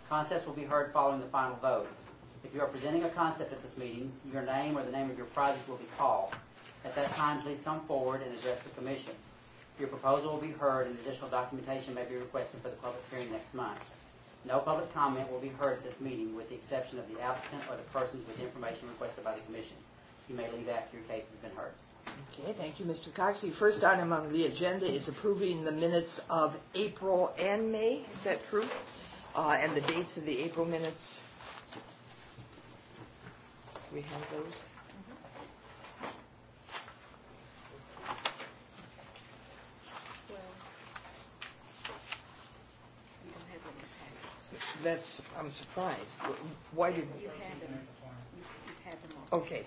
Concepts will be heard following the final votes. If you are presenting a concept at this meeting, your name or the name of your project will be called. At that time, please come forward and address the commission. Your proposal will be heard and additional documentation may be requested for the public hearing next month. No public comment will be heard at this meeting with the exception of the applicant or the persons with information requested by the commission. You may leave after your case has been heard. Okay, thank you, Mr. Cox. The first item on the agenda is approving the minutes of April and May. Is that true? And the dates of the April minutes. Do we have those? That's, I'm surprised. Why did you had them? You've had them all. Okay.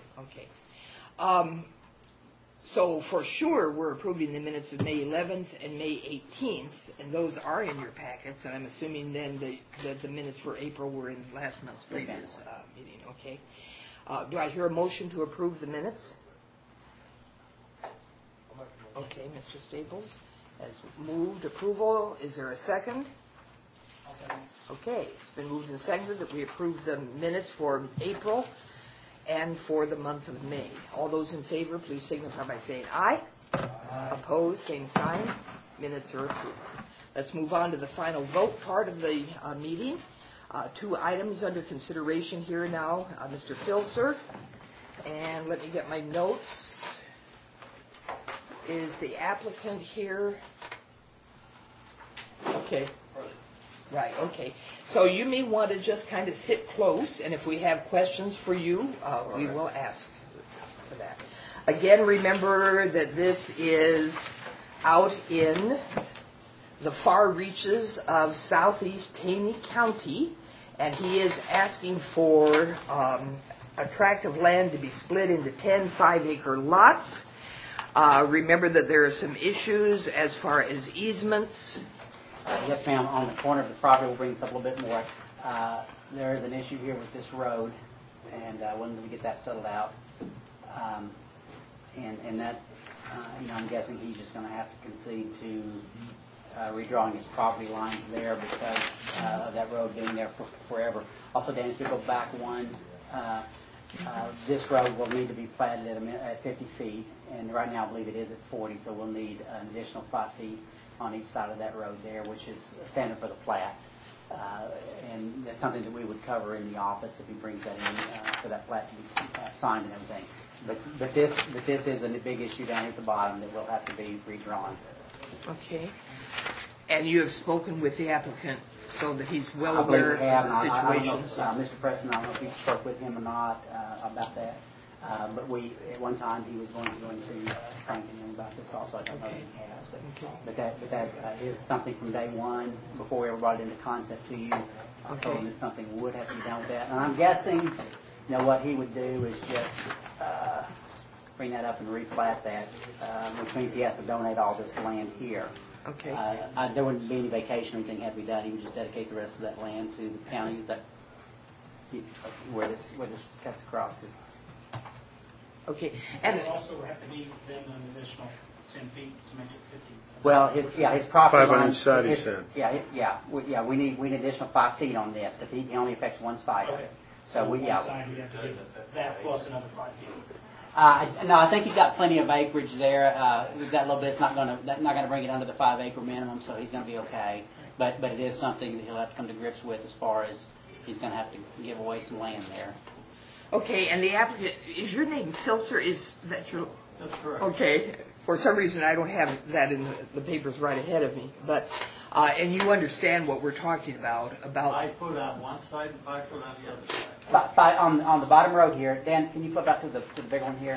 So for sure, we're approving the minutes of May 11th and May 18th, and those are in your packets. And I'm assuming then that the minutes for April were in last month's previous meeting. Okay. Do I hear a motion to approve the minutes? Okay, Mr. Staples has moved approval. Is there a second? Okay, it's been moved and seconded that we approve the minutes for April and for the month of May. All those in favor, please signify by saying aye. Aye. Opposed, same sign. Minutes are approved. Let's move on to the final vote part of the meeting. Two items under consideration here now. Mr. Filser, and let me get my notes. Is the applicant here? Okay. Right, okay. So you may want to just kind of sit close, and if we have questions for you, we will ask for that. Again, remember that this is out in the far reaches of southeast Taney County, and he is asking for a tract of land to be split into 10 5-acre lots. Remember that there are some issues as far as easements. Yes, ma'am. On the corner of the property, we'll bring this up a little bit more. There is an issue here with this road, and when we get that settled out, and that, I'm guessing he's just going to have to concede to redrawing his property lines there because of that road being there forever. Also, Dan, if you go back one, this road will need to be platted at 50 feet, and right now I believe it is at 40, so we'll need an additional 5 feet on each side of that road there, which is a standard for the plat. And that's something that we would cover in the office if he brings that in for that plat to be signed and everything. But this is a big issue down at the bottom that will have to be redrawn. Okay. And you have spoken with the applicant so that he's well aware of the situations. Mr. Preston, I don't know if you spoke with him or not about that. But at one time he was going to go and see Frank and him about this also. I don't know if he has. But that is something from day one, before we ever brought it into concept to you. I told him that something would have to be done with that. And I'm guessing, what he would do is just bring that up and replat that, which means he has to donate all this land here. Okay. There wouldn't be any vacation or anything had to be done. He would just dedicate the rest of that land to the county. Is that where this cuts across his... Okay. And it also have to be then an additional 10 feet to make it 50. Well, his property 5 on each side, he said. We need an additional 5 feet on this because he only affects one side of it. So one side we have to give that plus another 5 feet. No, I think he's got plenty of acreage there. We've got a little bit. It's not going to bring it under the 5-acre minimum, so he's going to be okay. But it is something that he'll have to come to grips with as far as he's going to have to give away some land there. Okay, and the applicant, is your name Filser? Is that your... That's correct. Okay. For some reason, I don't have that in the papers right ahead of me. But and you understand what we're talking about. 5 foot on one side and 5 foot on the other side. Five, on the bottom road here. Dan, can you flip out to the big one here?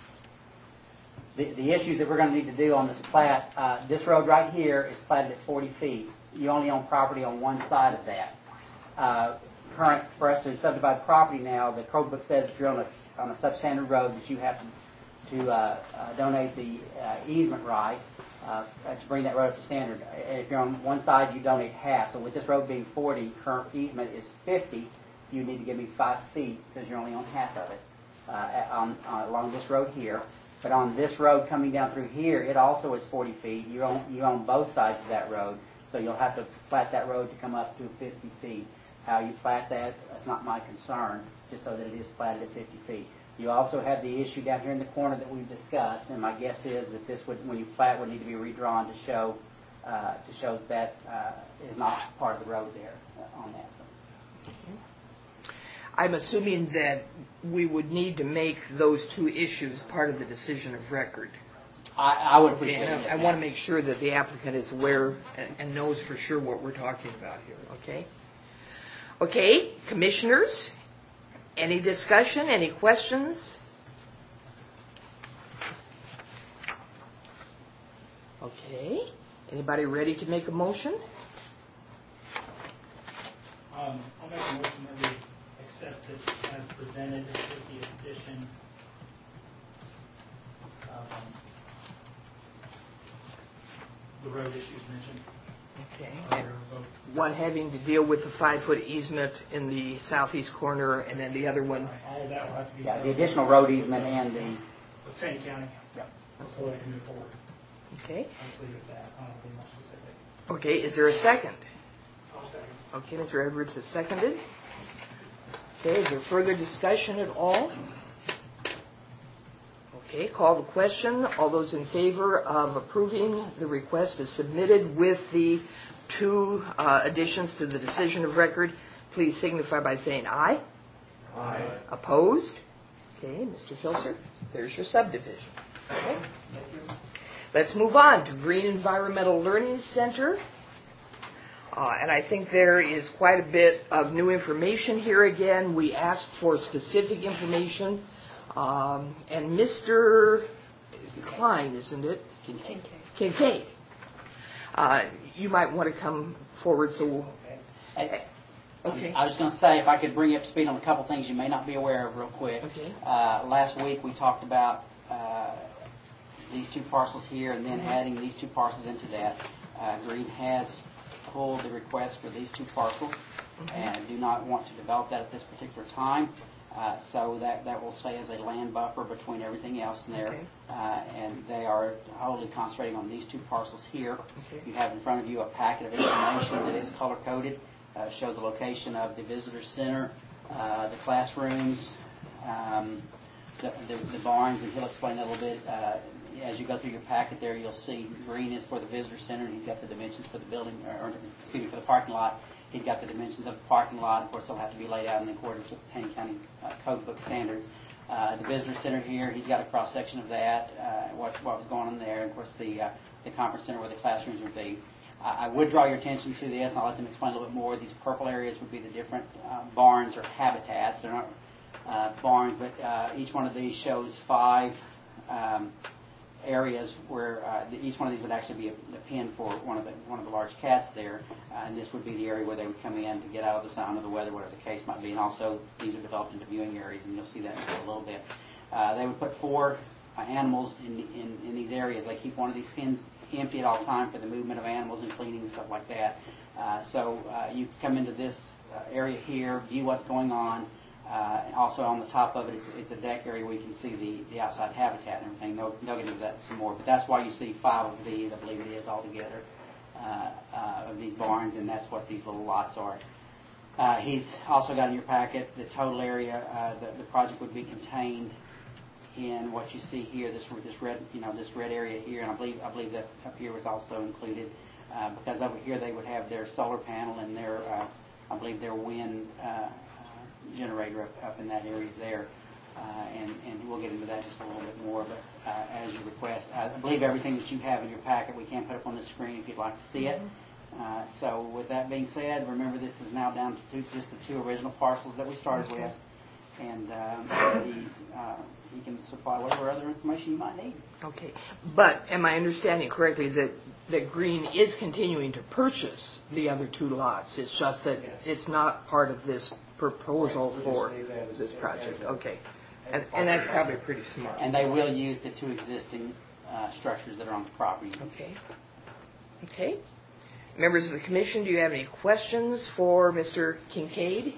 The issues that we're going to need to do on this plat, this road right here is platted at 40 feet. You only own property on one side of that. For us to subdivide property now, the code book says if you're on a substandard road that you have to donate the easement right to bring that road up to standard. If you're on one side, you donate half. So with this road being 40, current easement is 50. You need to give me 5 feet because you're only on half of it along this road here. But on this road coming down through here, it also is 40 feet. You own both sides of that road, so you'll have to plat that road to come up to 50 feet. How you plat that's not my concern, just so that it is platted at 50 feet. You also have the issue down here in the corner that we've discussed, and my guess is that this would, when you plat, would need to be redrawn to show that is not part of the road there on that. I'm assuming that we would need to make those two issues part of the decision of record. I would appreciate And it. I want to make sure that the applicant is aware and knows for sure what we're talking about here, okay? Okay, commissioners, any discussion, any questions? Okay, anybody ready to make a motion? I'll make a motion that we accept it as presented with the addition of the road issues mentioned. Okay. Earlier vote. One having to deal with the 5-foot easement in the southeast corner, and then the other one. All of that will have to be. Yeah, the settled additional road easement and the, with Taney County. yeah. So we can move forward. Okay. I'll just leave it at that. I don't think much specific. Okay, is there a second? I'll second. Okay, Mr. Edwards has seconded. Okay, is there further discussion at all? Okay, call the question. All those in favor of approving the request as submitted with the two additions to the decision of record, please signify by saying aye. Aye. Opposed? Okay, Mr. Filzer, there's your subdivision. Okay. Let's move on to Green Environmental Learning Center. And I think there is quite a bit of new information here again. We asked for specific information. And Mr. Klein, isn't it? Kincaid. You might want to come forward so... Okay. I was going to say, if I could bring you up to speed on a couple things you may not be aware of real quick. Okay. Last week we talked about these two parcels here and then adding these two parcels into that. Green has pulled the request for these two parcels and do not want to develop that at this particular time. So that will stay as a land buffer between everything else in there. Okay. And they are wholly concentrating on these two parcels here. Okay. You have in front of you a packet of information that is color-coded. Show the location of the visitor center, the classrooms, the barns, and he'll explain that a little bit. As you go through your packet there, you'll see green is for the visitor center, and he's got the dimensions for the building, or excuse me, for the parking lot. He's got the dimensions of the parking lot. Of course, they'll have to be laid out in accordance with the Taney County Code Book standards. The visitor center here, he's got a cross-section of that, what was going on there. And of course, the conference center where the classrooms would be. I would draw your attention to this, and I'll let them explain a little bit more. These purple areas would be the different barns or habitats. They're not barns, but each one of these shows 5 areas where each one of these would actually be a pen for one of the large cats there, and this would be the area where they would come in to get out of the sun or the weather, whatever the case might be. And also, these are developed into viewing areas, and you'll see that in a little bit. They would put 4 animals in these areas. They keep one of these pens empty at all time for the movement of animals and cleaning and stuff like that. So you come into this area here, view what's going on. Also on the top of it, it's a deck area where you can see the outside habitat and everything. They'll get into that some more. But that's why you see 5 of these, I believe it is altogether, of these barns, and that's what these little lots are. He's also got in your packet the total area. The project would be contained in what you see here, this red area here, and I believe that up here was also included, because over here they would have their solar panel and their, I believe their wind generator up in that area there, and we'll get into that just a little bit more. But as you request, I believe everything that you have in your packet we can put up on the screen if you'd like to see it. So with that being said, remember this is now down to just the 2 original parcels that we started with, and he can supply whatever other information you might need. Okay, but am I understanding correctly that Green is continuing to purchase the other 2 lots? It's just that it's not part of this proposal for this project. Okay, and that's probably pretty smart. And they will use the 2 existing structures that are on the property. Okay. Okay. Members of the commission, do you have any questions for Mr. Kincaid?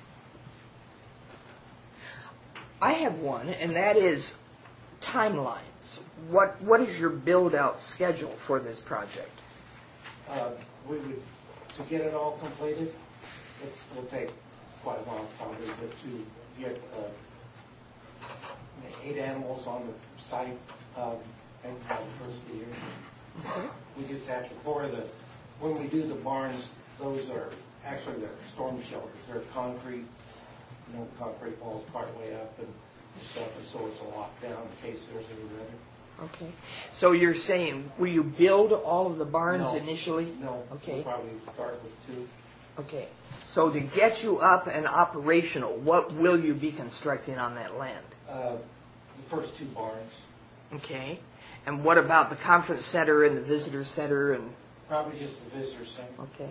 I have one, and that is timelines. What is your build-out schedule for this project? We would, to get it all completed, it will take quite a while probably, but to get 8 animals on the site, maybe by the first of the year. We just have to when we do the barns, those are actually they're storm shelters. They're concrete, concrete walls part way up and stuff, and so it's a lockdown in case there's any weather. Okay. So you're saying, will you build all of the barns No. initially? No, Okay. we'll probably start with 2. Okay. So to get you up and operational, what will you be constructing on that land? The first 2 barns, Okay. And what about the conference center and the visitor center and? probably just the visitor center. Okay.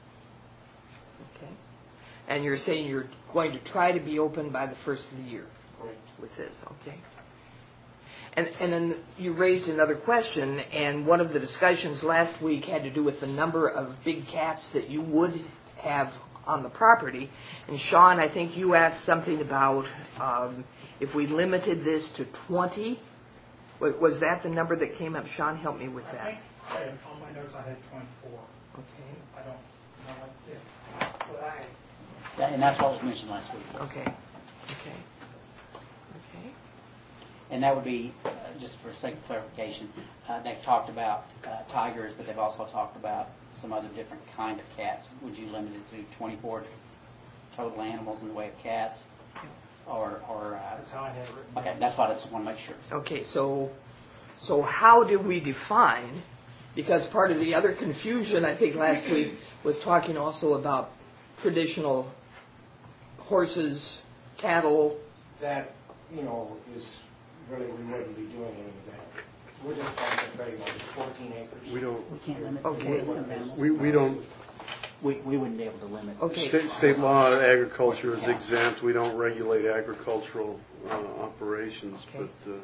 Okay. And you're saying you're going to try to be open by the first of the year Correct. with this, okay? And then you raised another question, and one of the discussions last week had to do with the number of big cats that you would have on the property. And Sean, I think you asked something about if we limited this to 20. Was that the number that came up? Sean, help me with I that. think, on my notes, I had 24. Okay. I don't know what I... Yeah, and that's what was mentioned last week. Yes. Okay. Okay. Okay. And that would be, just for sake of clarification, they've talked about tigers, but they've also talked about some other different kind of cats. Would you limit it to 24 total animals in the way of cats? Or That's how I had it written. okay, that's what I just want to make sure. Okay, so how do we define, because part of the other confusion, I think, last week was talking also about traditional horses, cattle. That, is really, we wouldn't be doing any of that. We're just concentrating on 14 acres. We can't limit Okay. the number of animals. We don't, We wouldn't be able to limit. Okay. state law, agriculture is exempt. We don't regulate agricultural operations, Okay. but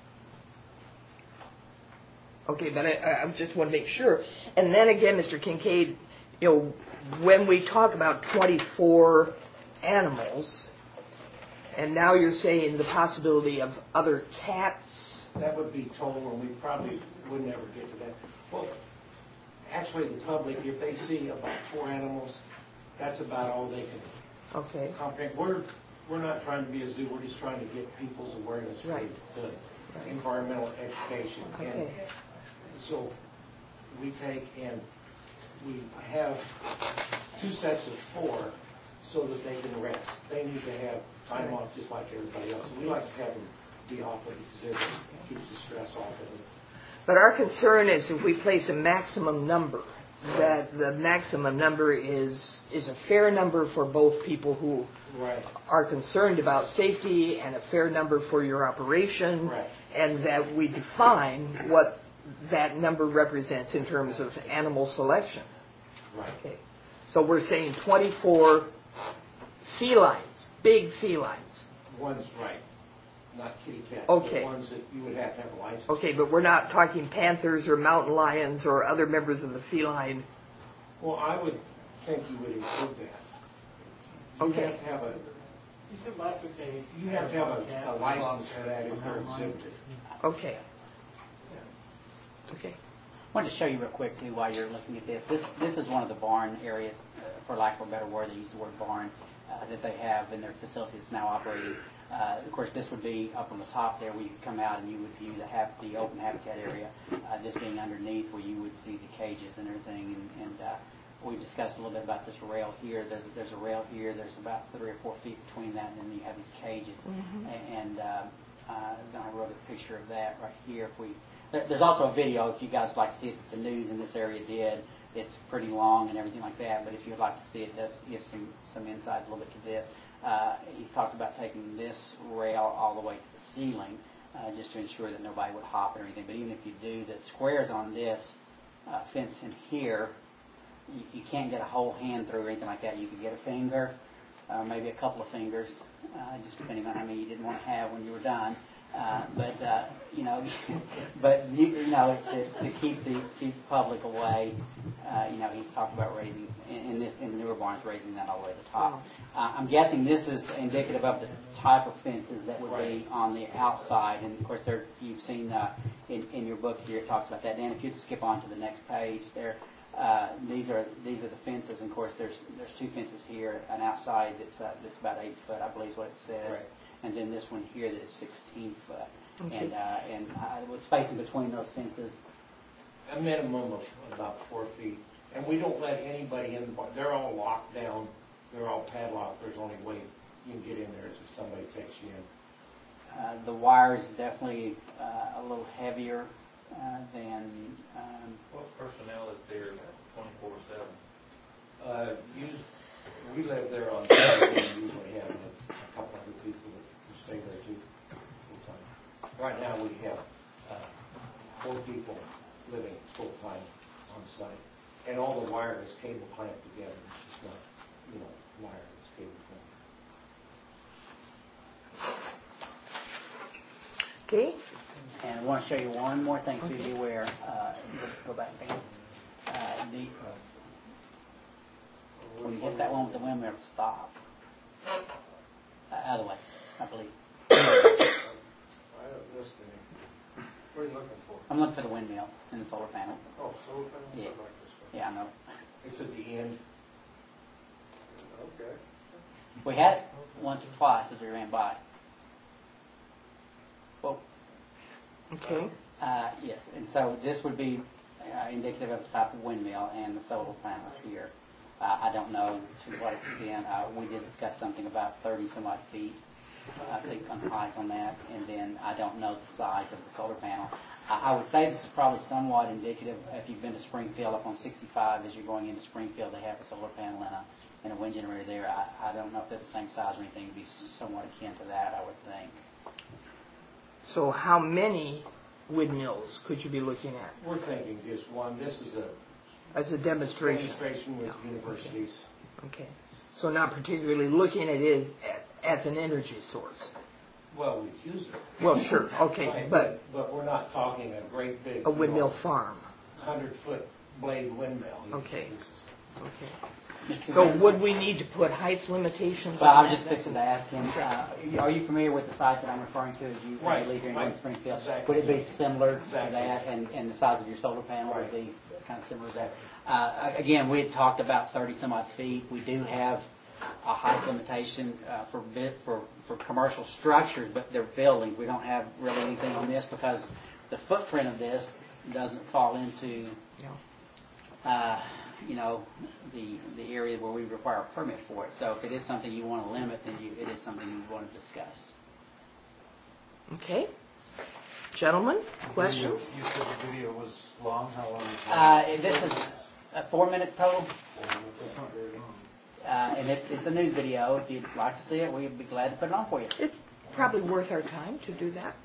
Okay, but I just want to make sure. And then again, Mr. Kincaid, when we talk about 24 animals, and now you're saying the possibility of other cats. That would be total, and we probably would never get to that. Well, actually, the public, if they see about 4 animals, that's about all they can Okay. comprehend. We're not trying to be a zoo, we're just trying to get people's awareness for Right. the environmental education. And Okay. so we take and we have 2 sets of 4 so that they can rest. They need to have time off just like everybody else. We like to have them be off of it because it keeps the stress off of them. But our concern is if we place a maximum number, that the maximum number is a fair number for both people who Right. are concerned about safety and a fair number for your operation, Right. and that we define what that number represents in terms of animal selection. Right. Okay. So we're saying 24 felines, big felines. One's right, not kitty cats. Okay. The ones that you would have to have a license. Okay, but we're not talking panthers or mountain lions or other members of the feline. Well, I would think you would include that. You Okay. have to have He said last week they... you have to have a license for that if they're exhibited. Okay. Okay. I wanted to show you real quick, too, while you're looking at this. This is one of the barn area, for lack of a better word, they use the word barn, that they have in their facility that's now operating. Of course, this would be up on the top there where you could come out and you would view the open habitat area. This being underneath where you would see the cages and everything. And we discussed a little bit about this rail here. There's a rail here. There's about 3 or 4 feet between that, and then you have these cages. And I wrote a picture of that right here. There's also a video if you guys would like to see it that the news in this area did. It's pretty long and everything like that, but if you'd like to see it, it does give some insight a little bit to this. He's talked about taking this rail all the way to the ceiling just to ensure that nobody would hop it or anything. But even if you do, the squares on this fence in here, you can't get a whole hand through or anything like that. You could get a finger, maybe a couple of fingers, just depending on how many you didn't want to have when you were done. To keep the public away, he's talked about raising in the newer barns, raising that all the way to the top. I'm guessing this is indicative of the type of fences that would be on the outside, and of course, you've seen in your book here it talks about that. Dan, if you'd skip on to the next page there, These are the fences, and of course, there's two fences here, an outside that's about 8 foot, I believe is what it says, Right. and then this one here that is 16 foot. Okay. And what's spacing between those fences? A minimum of about 4 feet. And we don't let anybody in the barn. They're all locked down. They're all padlocked. There's only way you can get in there is if somebody takes you in. The wire is definitely a little heavier than. What personnel is there 24/7? We live there on Saturday. We usually have a couple hundred people who stay there too. Full time. Right now we have 4 people living full time on site, and all the wire is cable clamped together. It's just not, wire. It's cable clamped. Okay, And I want to show you one more thing so you're aware. Go back, Dan. When you hit that one with the windmill, stop. Out of the way, I believe. I don't list any. What are you looking for? I'm looking for the windmill in the solar panel. Oh, solar panels? Yeah. I like this one. Yeah, I know. It's at the end. Okay. We had it once or twice as we ran by. Well, okay. yes, and so this would be indicative of the type of windmill and the solar panels here. I don't know to what extent. We did discuss something about 30 some odd feet, I think, on height on that, and then I don't know the size of the solar panel. I would say this is probably somewhat indicative. If you've been to Springfield up on 65, as you're going into Springfield, they have a solar panel and a wind generator there. I don't know if they're the same size or anything. It'd be somewhat akin to that, I would think. So how many windmills could you be looking at We're thinking just one. This is a as a demonstration? demonstration with universities. Okay. So not particularly looking at it as an energy source? Well, we use it. Well, sure, okay, Right, but but we're not talking a great big a windmill farm? 100-foot blade windmill. Okay. This is- Okay. So would we need to put height limitations Well, I on was that? just fixing to ask him, are you familiar with the site that I'm referring to as you Right, leave here and go right. to Springfield? Exactly. Would it be similar to Exactly. that, and the size of your solar panel would Right. be kind of similar to that? Again, we had talked about 30 some odd feet. We do have a height limitation for commercial structures, but they're buildings. We don't have really anything on this because the footprint of this doesn't fall into No. the area where we require a permit for it. So if it is something you want to limit, then it is something you want to discuss. Okay. Gentlemen, questions? You said the video was long. How long is it? This is 4 minutes total, That's not very long. and it's a news video. If you'd like to see it, we'd be glad to put it on for you. It's probably worth our time to do that.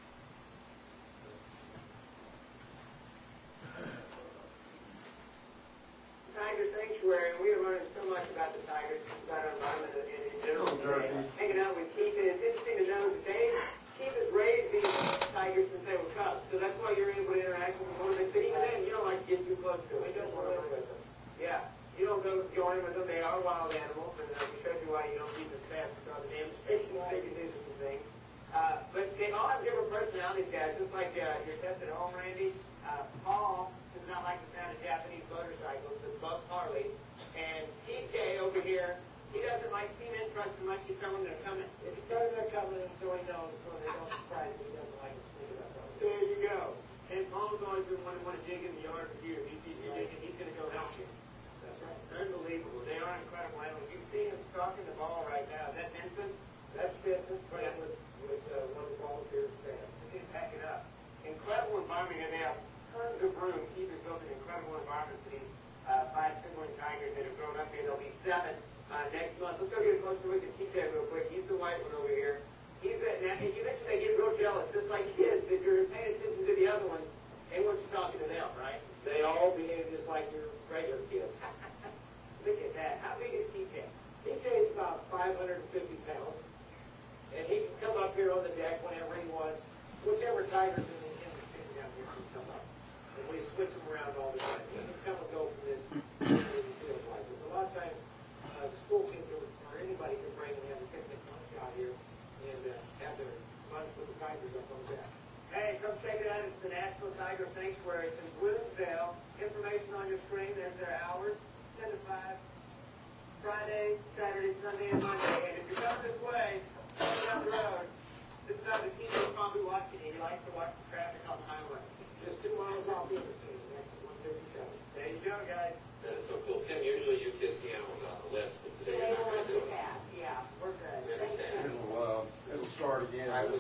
Tiger Sanctuary, and we are learning so much about the tigers, about our environment in general. Hanging out with Keith, and it's interesting to know that Keith has raised these tigers since they were cubs, so that's why you're able to interact with them more than but even then, you don't like to get too close to them. You don't want to with them. Yeah, you don't go join with them. They are wild animals, and we showed you why you don't keep them fast with all the damage they can do some things. But they all have different personalities, guys, just like your test at home, Randy. Paul does not like the sound of Japanese motorcycles, but loves Harley. And TJ over here, he doesn't like cement trucks so much, he's telling them they're coming. If he tells them they're coming, so he knows, so they don't surprise him, he doesn't like them sneaking up on him. There you go. And Paul's always been wanting to dig in the yard for years. He sees you digging, he's going to go help you. That's right. Unbelievable. They are incredible animals. You see him stalking the ball right now. Is that Vincent? That's Vincent, playing with one of the volunteers' staff. He's packing up. Incredible environment, and they have tons of room. Keith has built an incredible environment for these 5 sibling tigers that have grown up here. There'll be 7 next month. Let's go get a closer look at TJ real quick. He's the white one over here. Now, you mentioned they get real jealous, just like kids. If you're paying attention to the other ones, they want you talking to them, right? They all behave just like your regular kids. Look at that. How big is TJ? TJ is about 550 pounds. And he can come up here on the deck whenever he wants. Whichever tiger's in the pen down here can come up. And we switch them around all the time. He can come and go from this as he feels like. But a lot of times, school kids or anybody can bring and have a picnic lunch out here and have their lunch with the tigers up on deck. Hey, come check it out. It's the National Tiger Sanctuary. It's in Bloomsdale. Information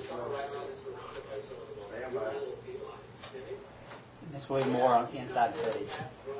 This will be more on inside footage.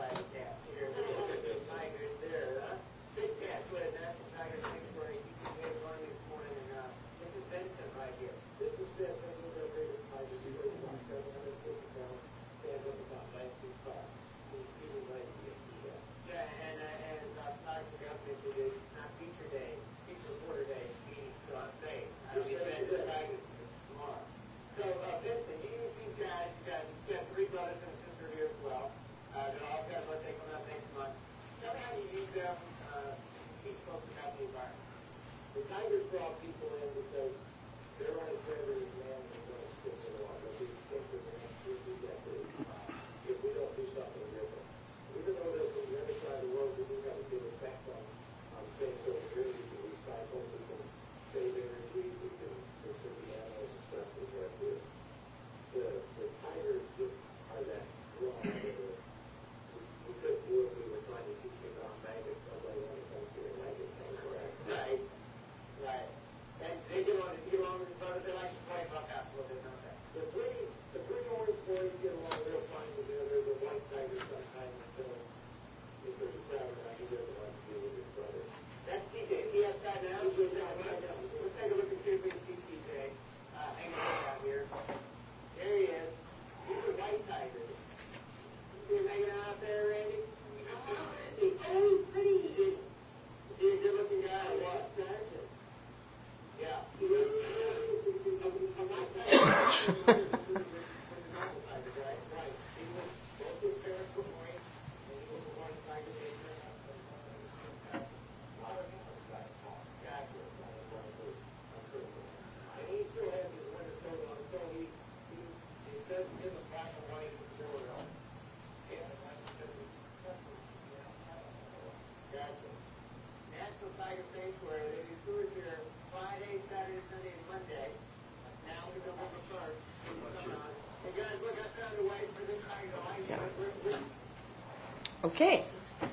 Okay.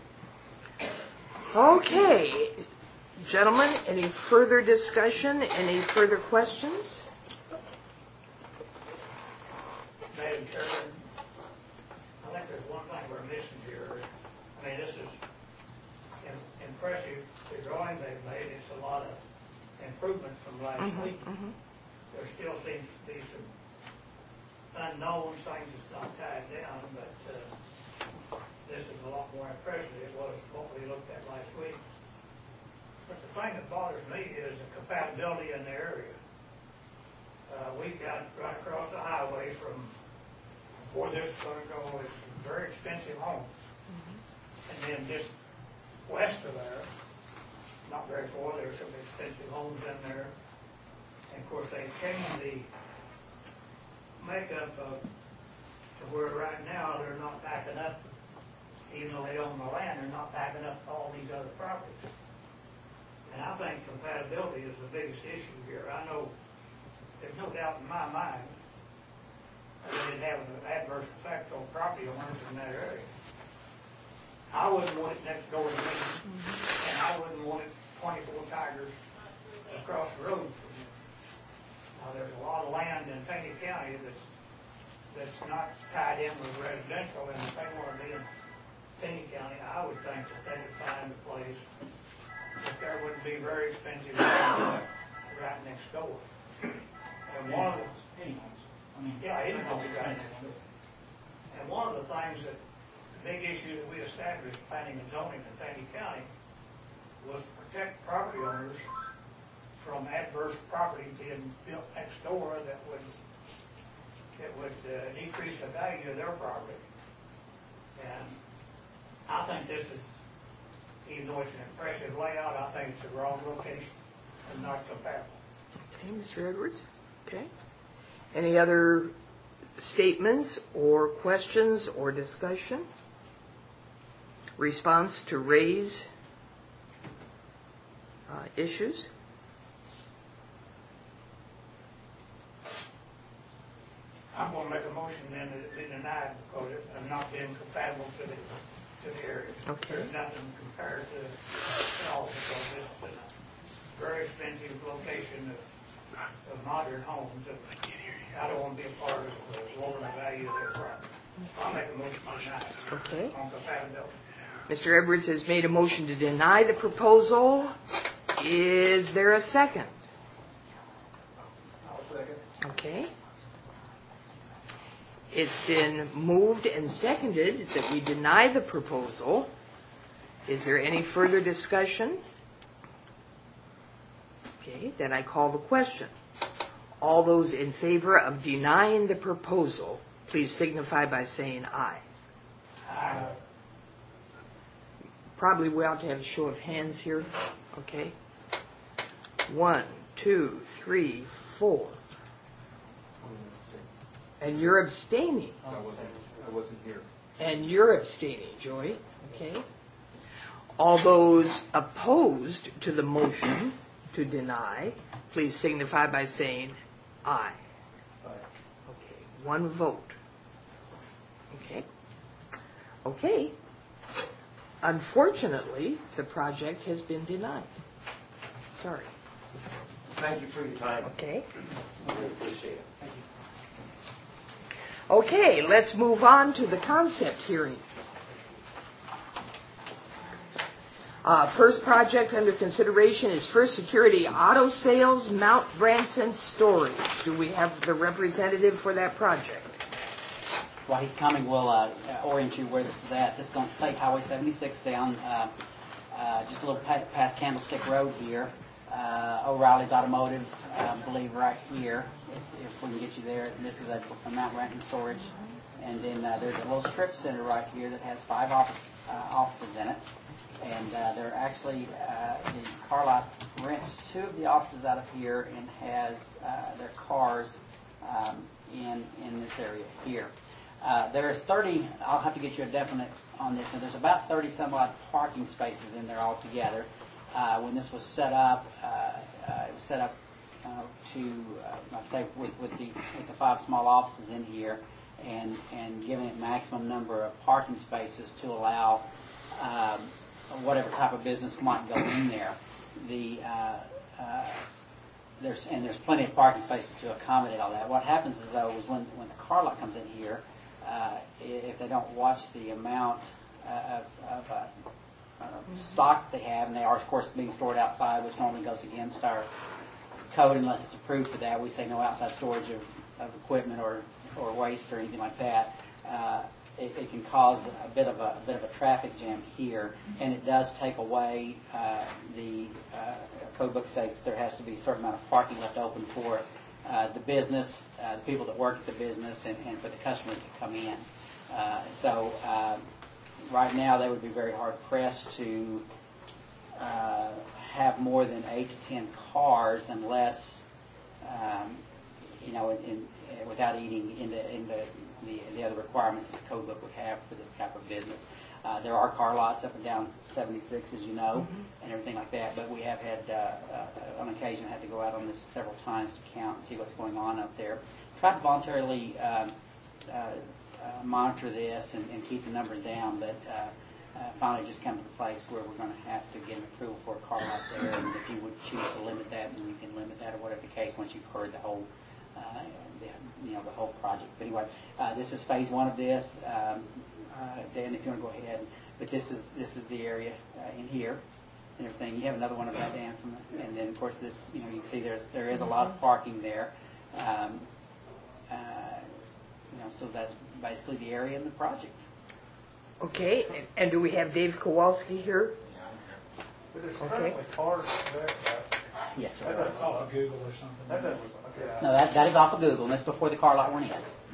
Okay. Gentlemen, any further discussion? Any further questions? Madam Chairman, I think there's one thing we're missing here. I mean, this is impressive, the drawing they've made. It's a lot of improvement from last week. There still seems to be some unknowns, things that's not tied down, but this is a lot more impressive than it was what we looked at last week. But the thing that bothers me is the compatibility in the area. We've got right across the highway from where this is going to go is very expensive homes. And then just west of there, not very far, there's some expensive homes in there. And of course, they changed the makeup of to where right now they're not backing up, even though they own the land, they're not backing up all these other properties. And I think compatibility is the biggest issue here. I know there's no doubt in my mind that it'd have an adverse effect on property owners in that area. I wouldn't want it next door to me, and I wouldn't want it 24 Tigers across the road from me. Now, there's a lot of land in Taney County that's not tied in with residential, and if they want to be in Taney County, I would think that they could find a place that there wouldn't be very expensive land right next door. And one of the, any homes right next door. And one of the things that, the big issue that we established planning and zoning in Taney County was to protect property owners from adverse property being built next door that would decrease the value of their property. And I think this is, even though it's an impressive layout, I think it's the wrong location and not compatible. Okay, Mr. Edwards. Okay. Any other statements or questions or discussion? Response to raise issues? I'm going to make a motion then that it be denied because it's not being compatible to the area. Okay. There's nothing compared to all because this is a very expensive location to of modern homes, and I don't want to be a part of the lowering the value of their property. I'll make a motion tonight Okay. on compatibility. Mr. Edwards has made a motion to deny the proposal. Is there a second? I'll second. Okay. It's been moved and seconded that we deny the proposal. Is there any further discussion? Okay, then I call the question. All those in favor of denying the proposal, please signify by saying aye. Aye. Probably we ought to have a show of hands here. Okay. 1, 2, 3, 4. And you're abstaining. I wasn't here. And you're abstaining, Joy. Okay. All those opposed to the motion to deny, please signify by saying aye. Okay. 1 vote. Okay. Okay. Unfortunately, the project has been denied. Sorry. Thank you for your time. Okay. I really appreciate it. Thank you. Okay, let's move on to the concept hearing. First project under consideration is First Security Auto Sales, Mount Branson Storage. Do we have the representative for that project? While he's coming, we'll orient you where this is at. This is on State Highway 76 down just a little past Candlestick Road here. O'Reilly's Automotive, I believe, right here, if we can get you there. This is a Mount Branson Storage. And then there's a little strip center right here that has 5 offices in it. And they're actually, the car lot rents 2 of the offices out of here and has their cars in this area here. There's 30, I'll have to get you a definite on this, and there's about 30 some odd parking spaces in there altogether. When this was set up, it was set up to, like I say, with the 5 small offices in here and giving it maximum number of parking spaces to allow whatever type of business might go in there. There's plenty of parking spaces to accommodate all that. What happens is, though, is when the car lot comes in here, if they don't watch the amount of stock they have, and they are, of course, being stored outside, which normally goes against our code unless it's approved for that. We say no outside storage of equipment or waste or anything like that. It can cause a bit of a traffic jam here, and it does take away the code book states that there has to be a certain amount of parking left open for the business, the people that work at the business, and for the customers that come in. So right now they would be very hard pressed to have more than 8 to 10 cars unless without eating into the other requirements that the code book would have for this type of business. There are car lots up and down 76, as you know, and everything like that, but we have had, on occasion, had to go out on this several times to count and see what's going on up there. Try to voluntarily monitor this and keep the numbers down, but finally just come to the place where we're going to have to get an approval for a car lot there, and if you would choose to limit that, then we can limit that or whatever the case once you've heard the whole the whole project. But anyway, this is phase 1 of this. Dan, if you want to go ahead, but this is the area in here and everything. You have another one of that, Dan, and then of course this. You can see there is a lot of parking there. So that's basically the area in the project. Okay, and do we have Dave Kowalski here? But there's currently cars there, right? Yes, sir. That's off of Google or something. That doesn't look like No, that is off of Google, and that's before the car lot went in.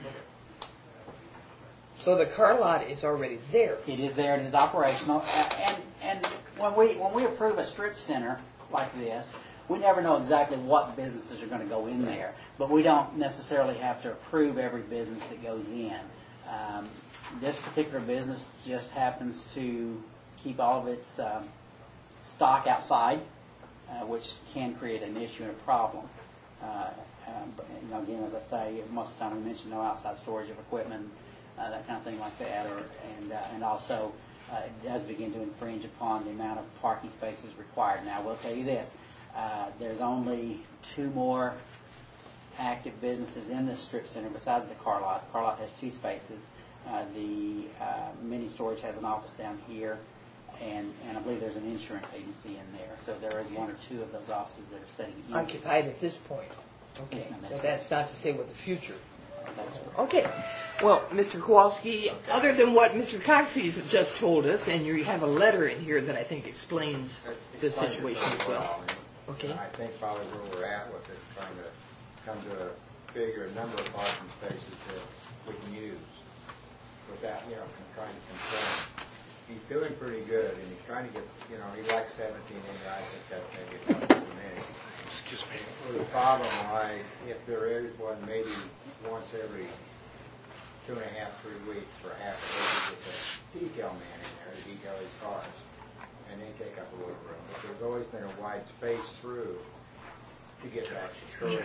So the car lot is already there. It is there and it is operational. And when we approve a strip center like this, we never know exactly what businesses are going to go in there. But we don't necessarily have to approve every business that goes in. This particular business just happens to keep all of its stock outside, which can create an issue and a problem. But, again, as I say, most of the time we mention no outside storage of equipment, that kind of thing like that, and also it does begin to infringe upon the amount of parking spaces required. Now, I will tell you this, There's only 2 more active businesses in the strip center besides the car lot. The car lot has 2 spaces. The mini storage has an office down here, and I believe there's an insurance agency in there. So there is 1 or 2 of those offices that are sitting in. Occupied at this point. Okay, Yes, ma'am, that's but that's not to say what the future. That's correct. Okay, well, Mr. Kowalski, other than what Mr. Coxey's have just told us, and you have a letter in here that I think explains the situation as well. Okay. I think probably where we're at with it, trying to come to a bigger number of parking spaces that we can use without, trying to control. He's doing pretty good, and he's trying to get, he likes 17 in there. I think that's maybe a little too many. Excuse me. The problem lies, if there is one, maybe once every 2.5, 3 weeks for half a day to get the detail man in there to detail his cars, and they take up a little room. But there's always been a wide space through to get back to storage.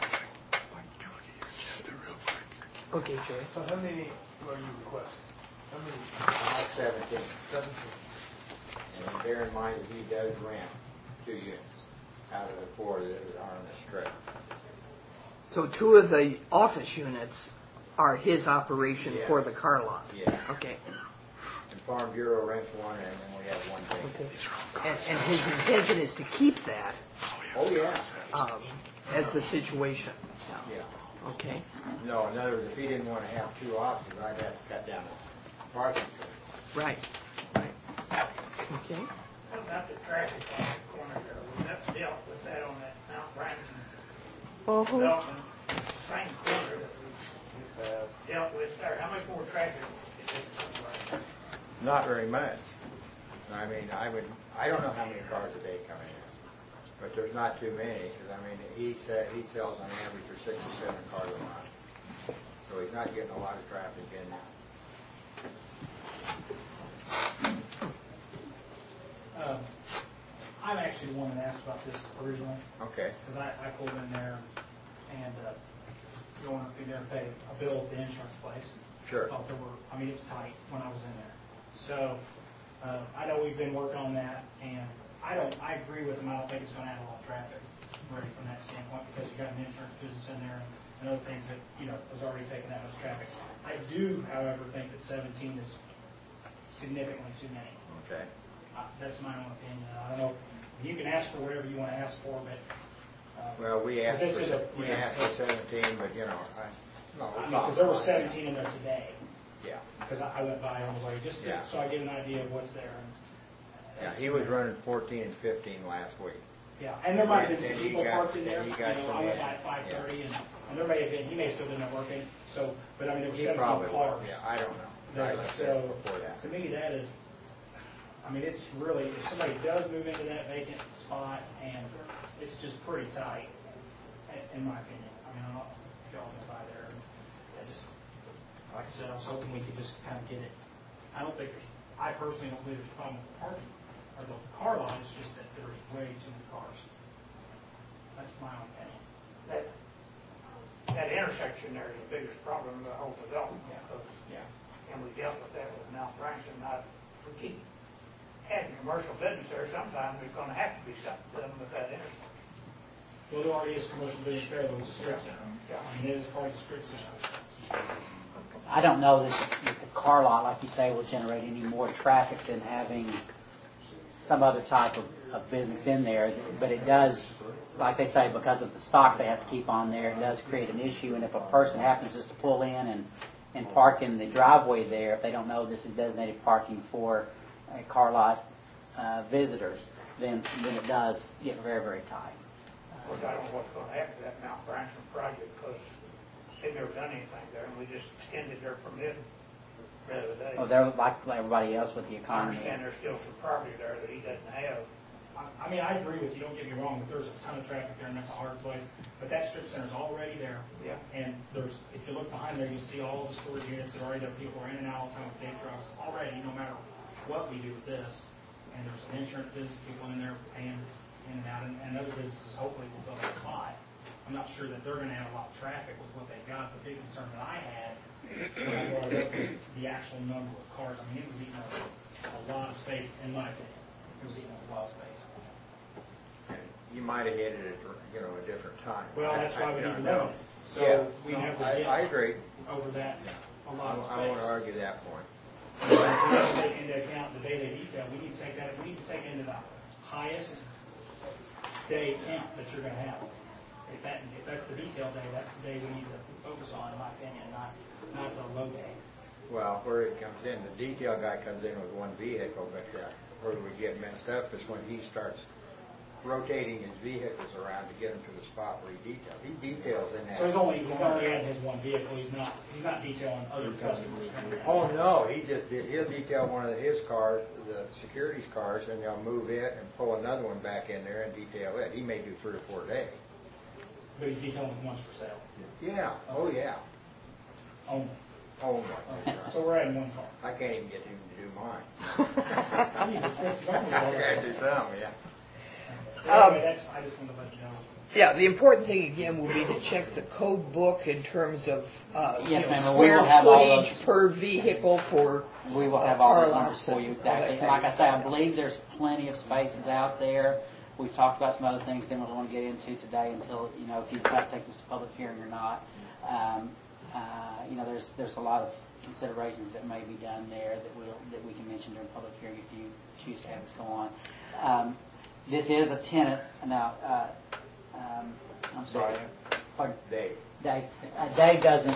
Okay, Joy. So how many are you requesting? How many? Like 17. 17. And bear in mind that he does rent 2 units out of the 4 that are on the strip. So 2 of the office units are his operation Yeah. for the car lot? Yeah. Okay. And Farm Bureau rents 1, and then we have 1 vacant. Okay. And his intention is to keep that Oh, yeah. as the situation. Yeah. Okay. No, in other words, if he didn't want to have 2 offices, I'd have to cut down the parking space. Right. Okay. What about the traffic on the corner there? We have dealt with that on that Mount Branson development, same corner that we've dealt with there. How much more traffic is this one? Not very much. I mean, I don't know how many cars a day come in, but there's not too many, because, he sells on average for 6 or 7 cars a month. So he's not getting a lot of traffic in now. I'm actually the one that asked about this originally, Okay. because I pulled in there and going up in there and pay a bill at the insurance place. Sure. Thought it was tight when I was in there. So, I know we've been working on that, and I agree with him, I don't think it's gonna add a lot of traffic, really, from that standpoint, because you got an insurance business in there and other things that, was already taking that much traffic. I do, however, think that 17 is significantly too many. Okay. That's my own opinion. I don't know, you can ask for whatever you want to ask for, but. Well, we asked This is for, a- 17, but, Because there were 17 in there today, Yeah. because I went by on the way, just Yeah. so I get an idea of what's there. Yeah, he was running 14 and 15 last week. Yeah, and there might have been And some he people got- parked in there, and he got some I went in, by at 5:30, and there may have been, he may have still been there working, so, but I mean, there were He 17 probably cars. was, yeah, I don't know. there. I So, said before that. to me, that is, it's really, if somebody does move into that vacant spot, and it's just pretty tight, in my opinion. I don't know if y'all went by there, like I said, I was hoping we could just kind of get it. I personally don't believe there's a problem with the parking, or the car lot, it's just that there's way too many cars. That's my own opinion. That intersection there is the biggest problem in the whole development, because, Yeah. and we dealt with that with Mount Branson. If we keep having commercial business there, sometime there's gonna have to be something done with that intersection. Well, there already is commercial business there, there was a strip center. Yeah. It is part of the strip center. I don't know that the car lot, like you say, will generate any more traffic than having some other type of business in there, but it does, like they say, because of the stock they have to keep on there, it does create an issue, and if a person happens just to pull in and park in the driveway there, if they don't know this is designated parking for car lot visitors, then it does get very, very tight. Of course, I don't know what's gonna happen to that Mount Branson project, because they've never done anything there, and we just extended their permit the other day. Well, they're like everybody else with the I economy. understand there's still some property there that he doesn't have. I agree with you, don't get me wrong, but there's a ton of traffic there, and that's a hard place, but that strip center's already there. Yeah. And if you look behind there, you see all the storage units that are already there, people are in and out all the time with big trucks, already, no matter what we do with this. And there's an insurance business, people in there paying in and out, and other businesses hopefully will fill that spot. I'm not sure that they're gonna have a lot of traffic with what they've got. The big concern that I had when I brought it up was the actual number of cars. It was eating up a lot of space, in my opinion. It was eating up a lot of space. might have hit it at, a different time. Well, that's why we need to don't know. So Yeah, we no, have to I get agree. over that a lot of I won't space. argue that point. We have to take into account the day they detail. We need to take into the highest day count that you're gonna have. If that's the detail day, that's the day we need to focus on, in my opinion, not the low day. Well, where it comes in, the detail guy comes in with one vehicle, but where we get messed up is when he starts rotating his vehicles around to get them to the spot where he details. He details in that. So he's only adding his one vehicle. He's not detailing other customers coming in. Oh, no, he'll detail one of his cars, the security's cars, and they'll move it and pull another one back in there and detail it. He may do 3 or 4 days. But he's detailing the ones for sale Yeah, oh, yeah. only. Oh, my. So we're adding one car. I can't even get him to do mine. I need to fix I gotta do some, yeah. Anyway, I just wanted to let you know. Yeah, the important thing again will be to check the code book in terms of Yes, ma'am, and we square will have all footage those. per vehicle for We will have all car those numbers lots for you, and exactly. all that Like kind I of say, I stuff. believe there's plenty of spaces out there. We've talked about some other things that we don't want to get into today until, if you decide to take this to public hearing or not. There's a lot of considerations that may be done there that we can mention during public hearing if you choose to have this go on. This is a tenant, now, I'm sorry. Pardon? Dave. Dave doesn't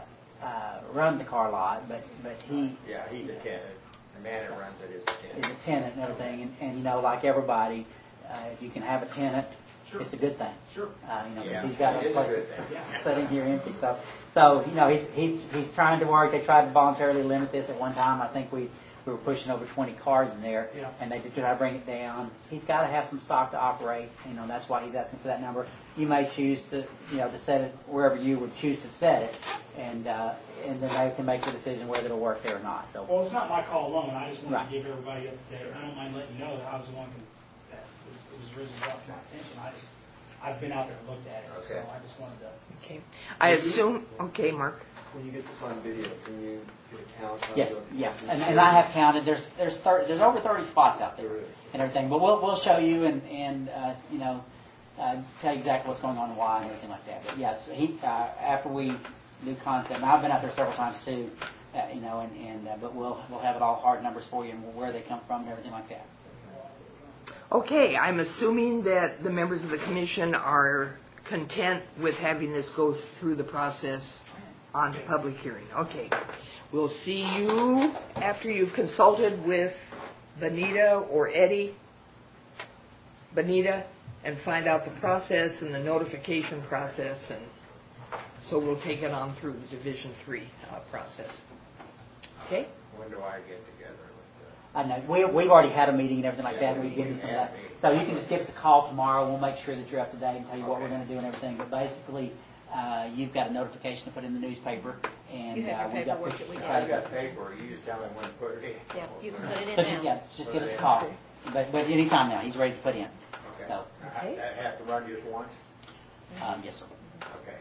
run the car lot, but he Yeah, he's a tenant. The man that runs it is a tenant. is a tenant and everything. And like everybody, if you can have a tenant, it's a good thing. Sure. Because Yeah, he's got it no is a place good thing. sitting here empty. So he's trying to work. They tried to voluntarily limit this at one time. I think we were pushing over 20 cars in there, Yeah. and they did try to bring it down. He's got to have some stock to operate. That's why he's asking for that number. You may choose to to set it wherever you would choose to set it, and then they can make the decision whether it'll work there or not. So. Well, it's not my call alone. I just wanted Right. to give everybody up to date. I don't mind letting you know that I was the one that it was originally brought to my attention. I've been out there and looked at it, so Okay. I just wanted to. Okay. I assume. Okay, Mark. When you get this on video, can you get a count? Yes, and I have counted. There's over 30 spots out there There is. and everything. But we'll show you and tell you exactly what's going on and why and everything like that. But yes, after we do concept, and I've been out there several times too, but we'll have it all hard numbers for you and where they come from and everything like that. Okay, I'm assuming that the members of the commission are content with having this go through the process on to public hearing. Okay, we'll see you after you've consulted with Benita or Eddie. Benita, and find out the process and the notification process, and so we'll take it on through the Division 3 process. Okay? When do I get together with I know we've already had a meeting and everything like Yeah, that. we We've given you some of had that. a meeting. So you can just give us a call tomorrow. We'll make sure that you're up to date and tell you what we're going to do and everything. But basically, you've got a notification to put in the newspaper, and You have your we've got paperwork pictures that we to I take. got paper, you just tell me when to put it in. Yeah, you can put it in So now. just give us a call. But anytime now, he's ready to put in. Okay. So I have to run just once? yes, sir. Okay.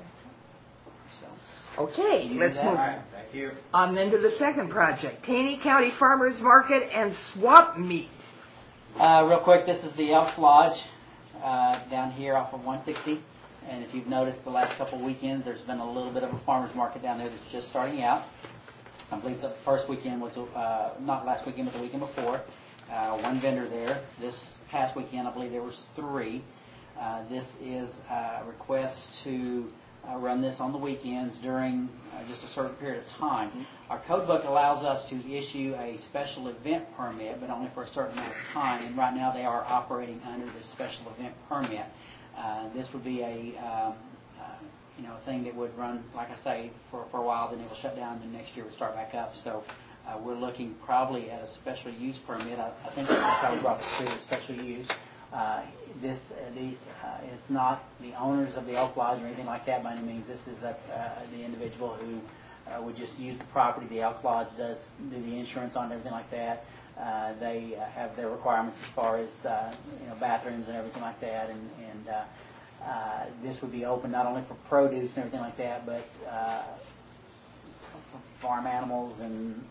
So Okay, You do let's that? move All right, thank you. on then to the second project, Taney County Farmers Market and Swap Meet. real quick, this is the Elks Lodge down here off of 160. And if you've noticed the last couple of weekends, there's been a little bit of a farmers market down there that's just starting out. I believe the first weekend was, not last weekend, but the weekend before. One vendor there. This past weekend, I believe there was 3. This is a request to run this on the weekends during just a certain period of time. Our code book allows us to issue a special event permit, but only for a certain amount of time. And right now they are operating under this special event permit. This would be a thing that would run, like I say, for a while, then it will shut down, and then next year we'll start back up. So we're looking probably at a special use permit. I think I probably brought this through a special use. These is not the owners of the Elk Lodge or anything like that by any means. This is the individual who would just use the property. The Elk Lodge does do the insurance on it, everything like that. They have their requirements as far as bathrooms and everything like that, and this would be open not only for produce and everything like that, but for farm animals and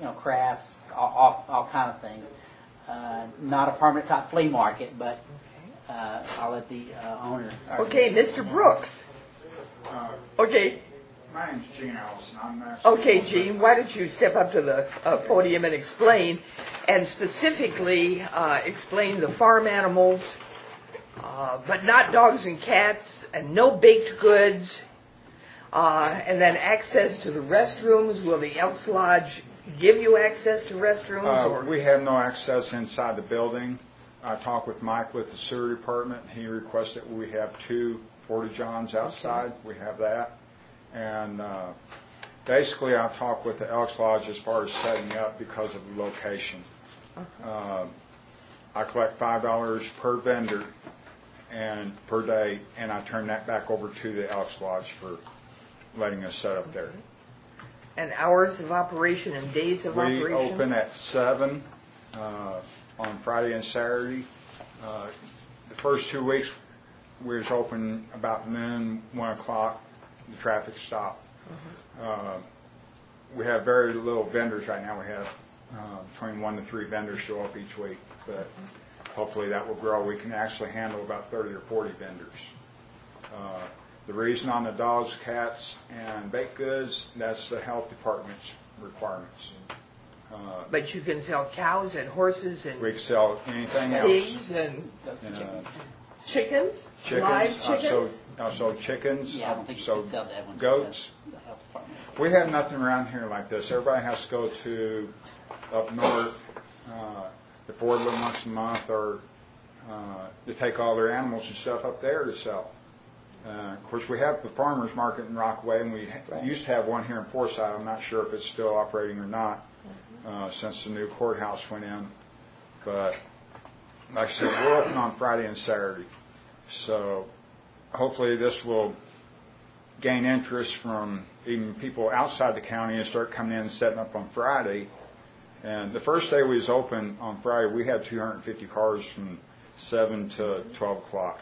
crafts, all kind of things. Not a permanent type flea market, but I'll let the owner. Okay, Mr. Brooks. Okay. My name's Gene Allison. I'm Okay, Gene, why don't you step up to the podium and explain, and specifically explain the farm animals, but not dogs and cats, and no baked goods, and then access to the restrooms. Will the Elks Lodge give you access to restrooms? Or? We have no access inside the building. I talked with Mike with the sewer department. He requested we have 2 porta-johns outside. Okay. We have that. And basically, I've talked with the Elks Lodge as far as setting up because of the location. I collect $5 per vendor and per day, and I turn that back over to the Elks Lodge for letting us set up there. And hours of operation and days of operation? We open at 7 on Friday and Saturday. The first 2 weeks, we was open about noon, 1 o'clock. The traffic stopped. We have very little vendors right now. We have between 1 to 3 vendors show up each week, but hopefully that will grow. We can actually handle about 30 or 40 vendors. The reason on the dogs, cats, and baked goods, that's the health department's requirements. But you can sell cows and horses and we can sell anything else. Pigs and chickens? Live chickens? I've sold chickens. Yeah, I don't think you sold can sell that one. goats. The health department. We have nothing around here like this. Everybody has to go to up north, the Fordland once a month, or to take all their animals and stuff up there to sell. Of course, we have the farmers market in Rockaway, and we used to have one here in Forsyth. I'm not sure if it's still operating or not since the new courthouse went in. But like I said, we're open on Friday and Saturday. So hopefully this will gain interest from even people outside the county and start coming in and setting up on Friday. And the first day we was open on Friday, we had 250 cars from 7 to 12 o'clock.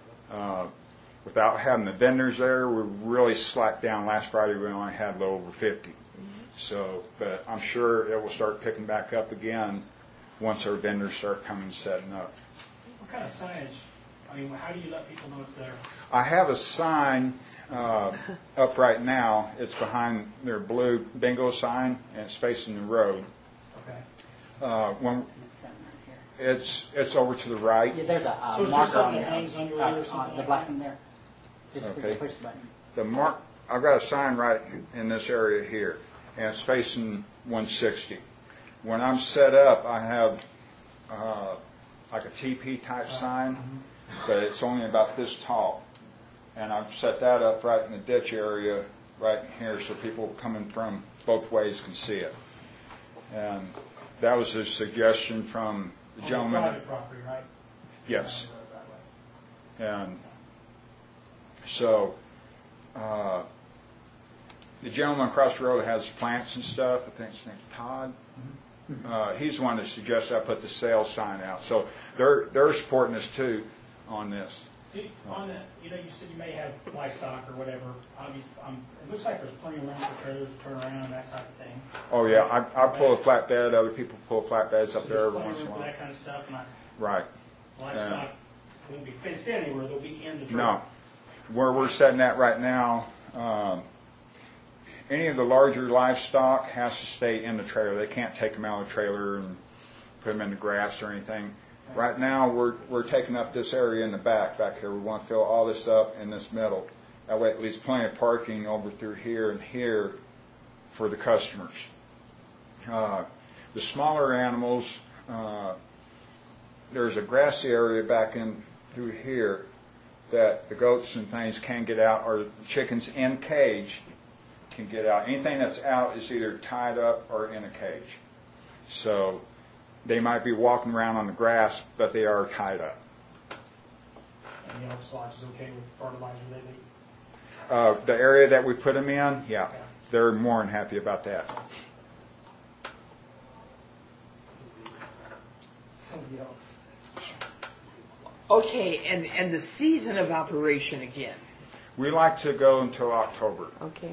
Without having the vendors there, we really slacked down. Last Friday we only had a little over 50. So, but I'm sure it will start picking back up again once our vendors start coming and setting up. What kind of signage? I mean, how do you let people know it's there? I have a sign up right now. It's behind their blue bingo sign, and it's facing the road. Okay. When it's over to the right. Yeah, there's a So is there marker something on that hangs on your leg or something the like black that? one there. Just Okay. push the button. The mark. I've got a sign right in this area here, and it's facing 160. When I'm set up, I have like a TP type sign, but it's only about this tall, and I've set that up right in the ditch area right here, so people coming from both ways can see it. And that was a suggestion from the gentleman. On private property, right? Yes. And so the gentleman across the road has plants and stuff. I think his name's Todd. He's the one that suggested I put the sale sign out. So they're supporting us too on this. On that, you said you may have livestock or whatever. Obviously, it looks like there's plenty of room for trailers to turn around and that type of thing. Oh yeah, I pull a flatbed. Other people pull flatbeds up So there there's every plenty once of in a room for while. that kind of stuff. And Right. livestock won't be fenced in anywhere. They'll be in the trailer. No. Where we're setting that right now, any of the larger livestock has to stay in the trailer. They can't take them out of the trailer and put them in the grass or anything. Right now, we're taking up this area in the back here. We want to fill all this up in this middle. That way, at least plenty of parking over through here and here for the customers. The smaller animals, there's a grassy area back in through here that the goats and things can get out, or the chickens in cage can get out. Anything that's out is either tied up or in a cage. So they might be walking around on the grass, but they are tied up. And the Elks Lodge is okay with fertilizer they leave? The area that we put them in, yeah, they're more than happy about that. Somebody else. Okay, and the season of operation again. We like to go until October, Okay.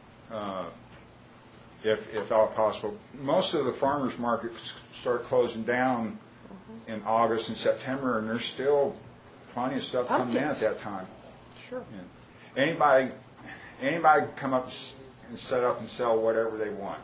if all possible. Most of the farmers markets start closing down in August and September, and they're still plenty of stuff coming in at Pumpkins. that time. Sure. Yeah. Anybody can come up and set up and sell whatever they want.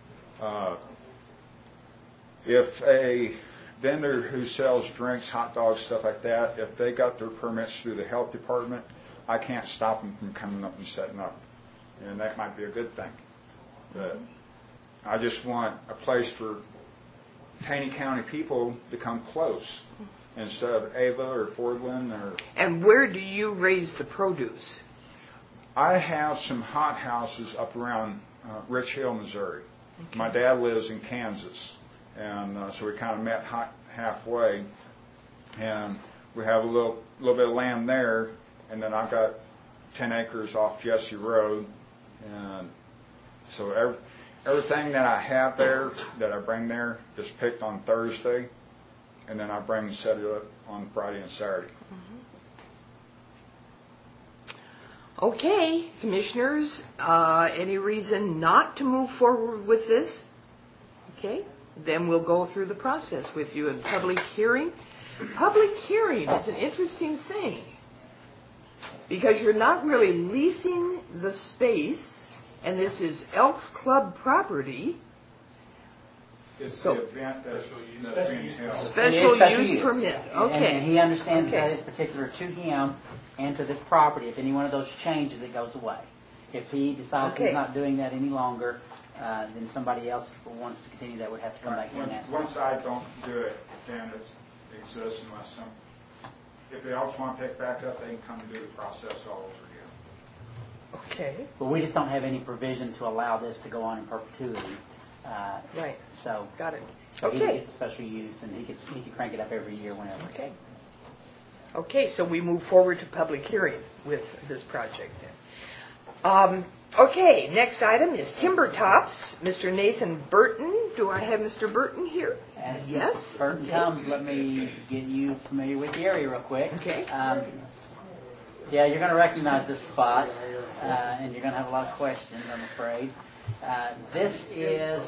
If a vendor who sells drinks, hot dogs, stuff like that, if they got their permits through the health department, I can't stop them from coming up and setting up. And that might be a good thing. But I just want a place for Taney County people to come close instead of Ava or Fordland or... And where do you raise the produce? I have some hot houses up around Rich Hill, Missouri. My dad lives in Kansas, and so we kind of met halfway. And we have a little bit of land there, and then I've got 10 acres off Jesse Road. And so everything that I have there, that I bring there, is picked on Thursday, and then I bring and set it up on Friday and Saturday. Okay, commissioners, any reason not to move forward with this? Okay, then we'll go through the process with you in public hearing. Public hearing is an interesting thing because you're not really leasing the space, and this is Elks Club property. It's So- the event that's being held. Special It is use permit, And okay. he understands Okay. that is particular to him and to this property. If any one of those changes, it goes away. If he decides Okay. he's not doing that any longer, then somebody else who wants to continue that would have to come back in and ask. Once I don't do it, then it exists unless some, if they also want to pick back up, they can come and do the process all over again. Okay, But we just don't have any provision to allow this to go on in perpetuity. right, So got it. so he Okay. gets special use, and he could crank it up every year whenever. Okay. Okay, so we move forward to public hearing with this project then. Okay, next item is Timber Tops. Mr. Nathan Burton. Do I have Mr. Burton here? As Yes. Burton comes, let me get you familiar with the area real quick. Okay. Yeah, you're going to recognize this spot, and you're going to have a lot of questions, I'm afraid. This is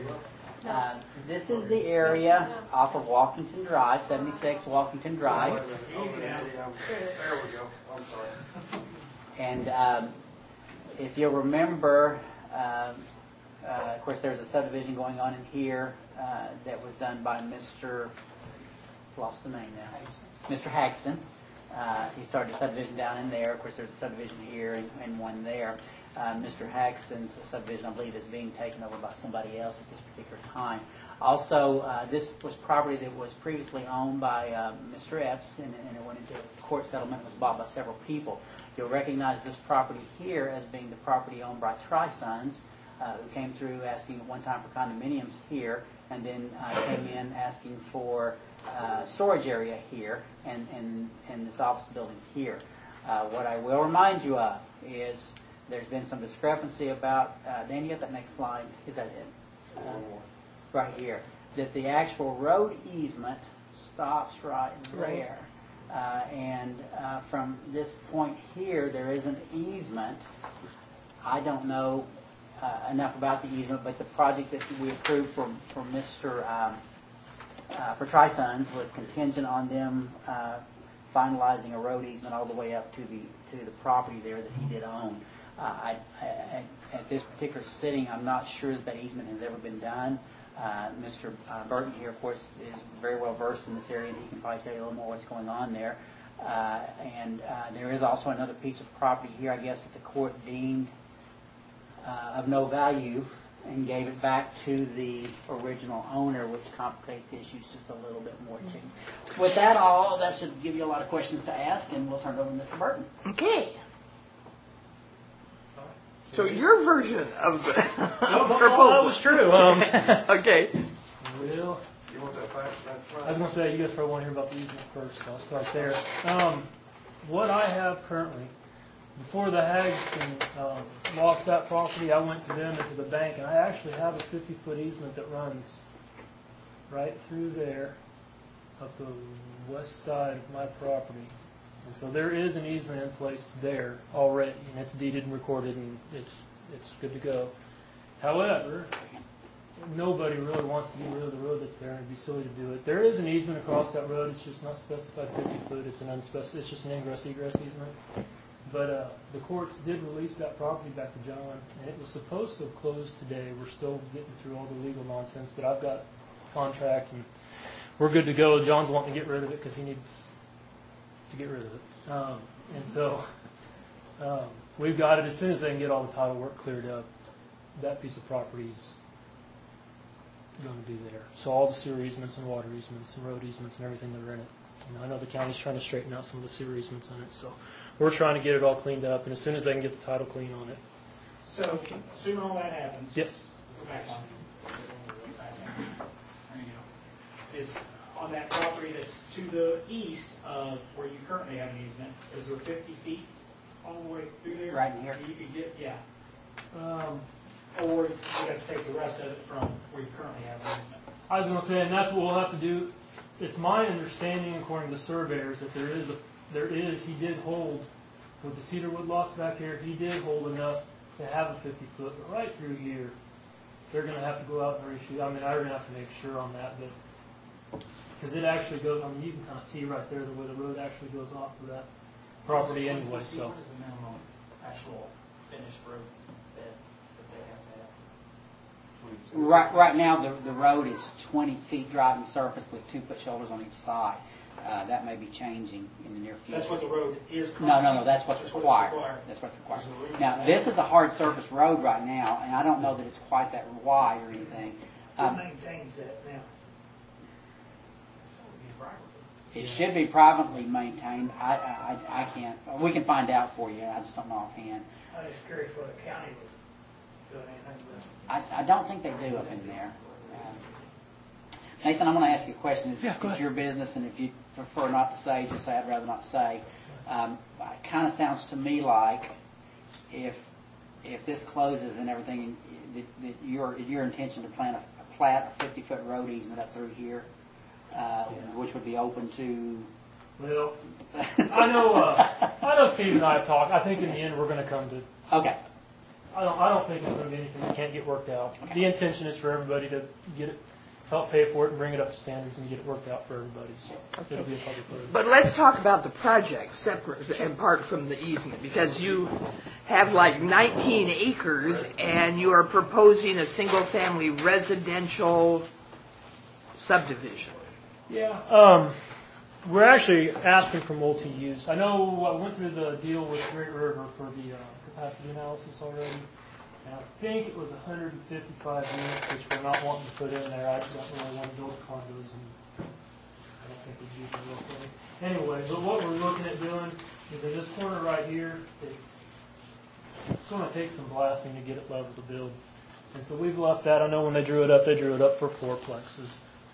the area off of Walkington Drive, 76 Walkington Drive. There we go. I'm sorry. And if you'll remember, of course, there's a subdivision going on in here that was done by Mr. Lost the name now. Mr. Hagston. He started a subdivision down in there. Of course, there's a subdivision here and one there. Mr. Hagston's subdivision, I believe, is being taken over by somebody else at this particular time. Also, this was property that was previously owned by Mr. Epps, and it went into court settlement, was bought by several people. You'll recognize this property here as being the property owned by Tri-Sons, who came through asking at one time for condominiums here, and then came in asking for storage area here and this office building here. What I will remind you of is there's been some discrepancy about, Dan, you got that next slide? Is that it? Right here. That the actual road easement stops right there. And from this point here, there is an easement. I don't know enough about the easement, but the project that we approved for for Tri-Sons was contingent on them finalizing a road easement all the way up to the property there that he did own. At this particular sitting, I'm not sure that easement has ever been done. Mr. Burton here, of course, is very well versed in this area, and he can probably tell you a little more what's going on there. And there is also another piece of property here, I guess, that the court deemed of no value and gave it back to the original owner, which complicates issues just a little bit more too. With that all, that should give you a lot of questions to ask, and we'll turn it over to Mr. Burton. Okay. So your version of the That proposal. was true. Okay. Well, You want that back? That's I was going to say, you guys probably want to hear about the easement first, so I'll start there. What I have currently, before the Hags lost that property, I went to them and to the bank, and I actually have a 50-foot easement that runs right through there up the west side of my property. And so there is an easement in place there already, and it's deeded and recorded, and it's good to go. However, nobody really wants to get rid of the road that's there, and it'd be silly to do it. There is an easement across that road. It's just not specified 50 foot. It's an unspecified. It's just an ingress-egress easement. But the courts did release that property back to John, and it was supposed to have closed today. We're still getting through all the legal nonsense, but I've got contract, and we're good to go. John's wanting to get rid of it because he needs to get rid of it. And so we've got it as soon as they can get all the title work cleared up. That piece of property's going to be there. So all the sewer easements and water easements and road easements and everything that are in it. I know the county's trying to straighten out some of the sewer easements on it, so we're trying to get it all cleaned up, and as soon as they can get the title clean on it. So, assuming all that happens. Yes. Go back on. There you go. Is on that property that's to the east of where you currently have an easement, is there 50 feet all the way through there? Right in here. You could get, yeah. Or you have to take the rest of it from where you currently have an easement. I was going to say, and that's what we'll have to do. It's my understanding, according to the surveyors, that he did hold, with the cedarwood lots back here, he did hold enough to have a 50 foot, but right through here, they're going to have to go out and reshoot. I mean, I'm going to have to make sure on that, but because it actually goes, I mean, you can kind of see right there the way the road actually goes off of that property anyway, so. What is the minimum actual finished road that they have to have? Right now, the road is 20 feet driving surface with 2 foot shoulders on each side. That may be changing in the near future. That's what the road is currently? No, that's what's required. That's what's required. Now, this is a hard surface road right now, and I don't know that it's quite that wide or anything. Who maintains that now? It should be privately maintained. I can't, we can find out for you. I just don't know offhand. I'm just curious what the county was doing anything with it. I don't think they do up in there. Nathan, I'm going to ask you a question. It's your business, and if you prefer not to say, just say I'd rather not say. It kind of sounds to me like if this closes and everything, that your intention to plan a plat, a 50-foot road easement up through here, which would be open to. Well, I know Steve and I have talked. I think in the end we're going to come to. Okay. I don't think it's going to be anything that can't get worked out. Okay. The intention is for everybody to get it, help pay for it, and bring it up to standards and get it worked out for everybody. So it'll be a public road. But let's talk about the project separate and apart from the easement, because you have like 19 acres and you are proposing a single-family residential subdivision. Yeah. We're actually asking for multi-use. I know I went through the deal with Great River for the capacity analysis already. And I think it was 155 units, which we're not wanting to put in there. I don't really want to build condos, and I don't think we'd use them real quick. Anyway, but what we're looking at doing is in this corner right here, it's going to take some blasting to get it level to build. And so we've left that. I know when they drew it up for fourplexes.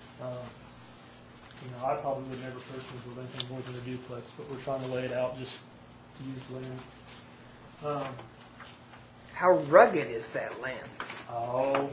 I probably would never personally build anything more than a duplex, but we're trying to lay it out just to use land. How rugged is that land? Oh,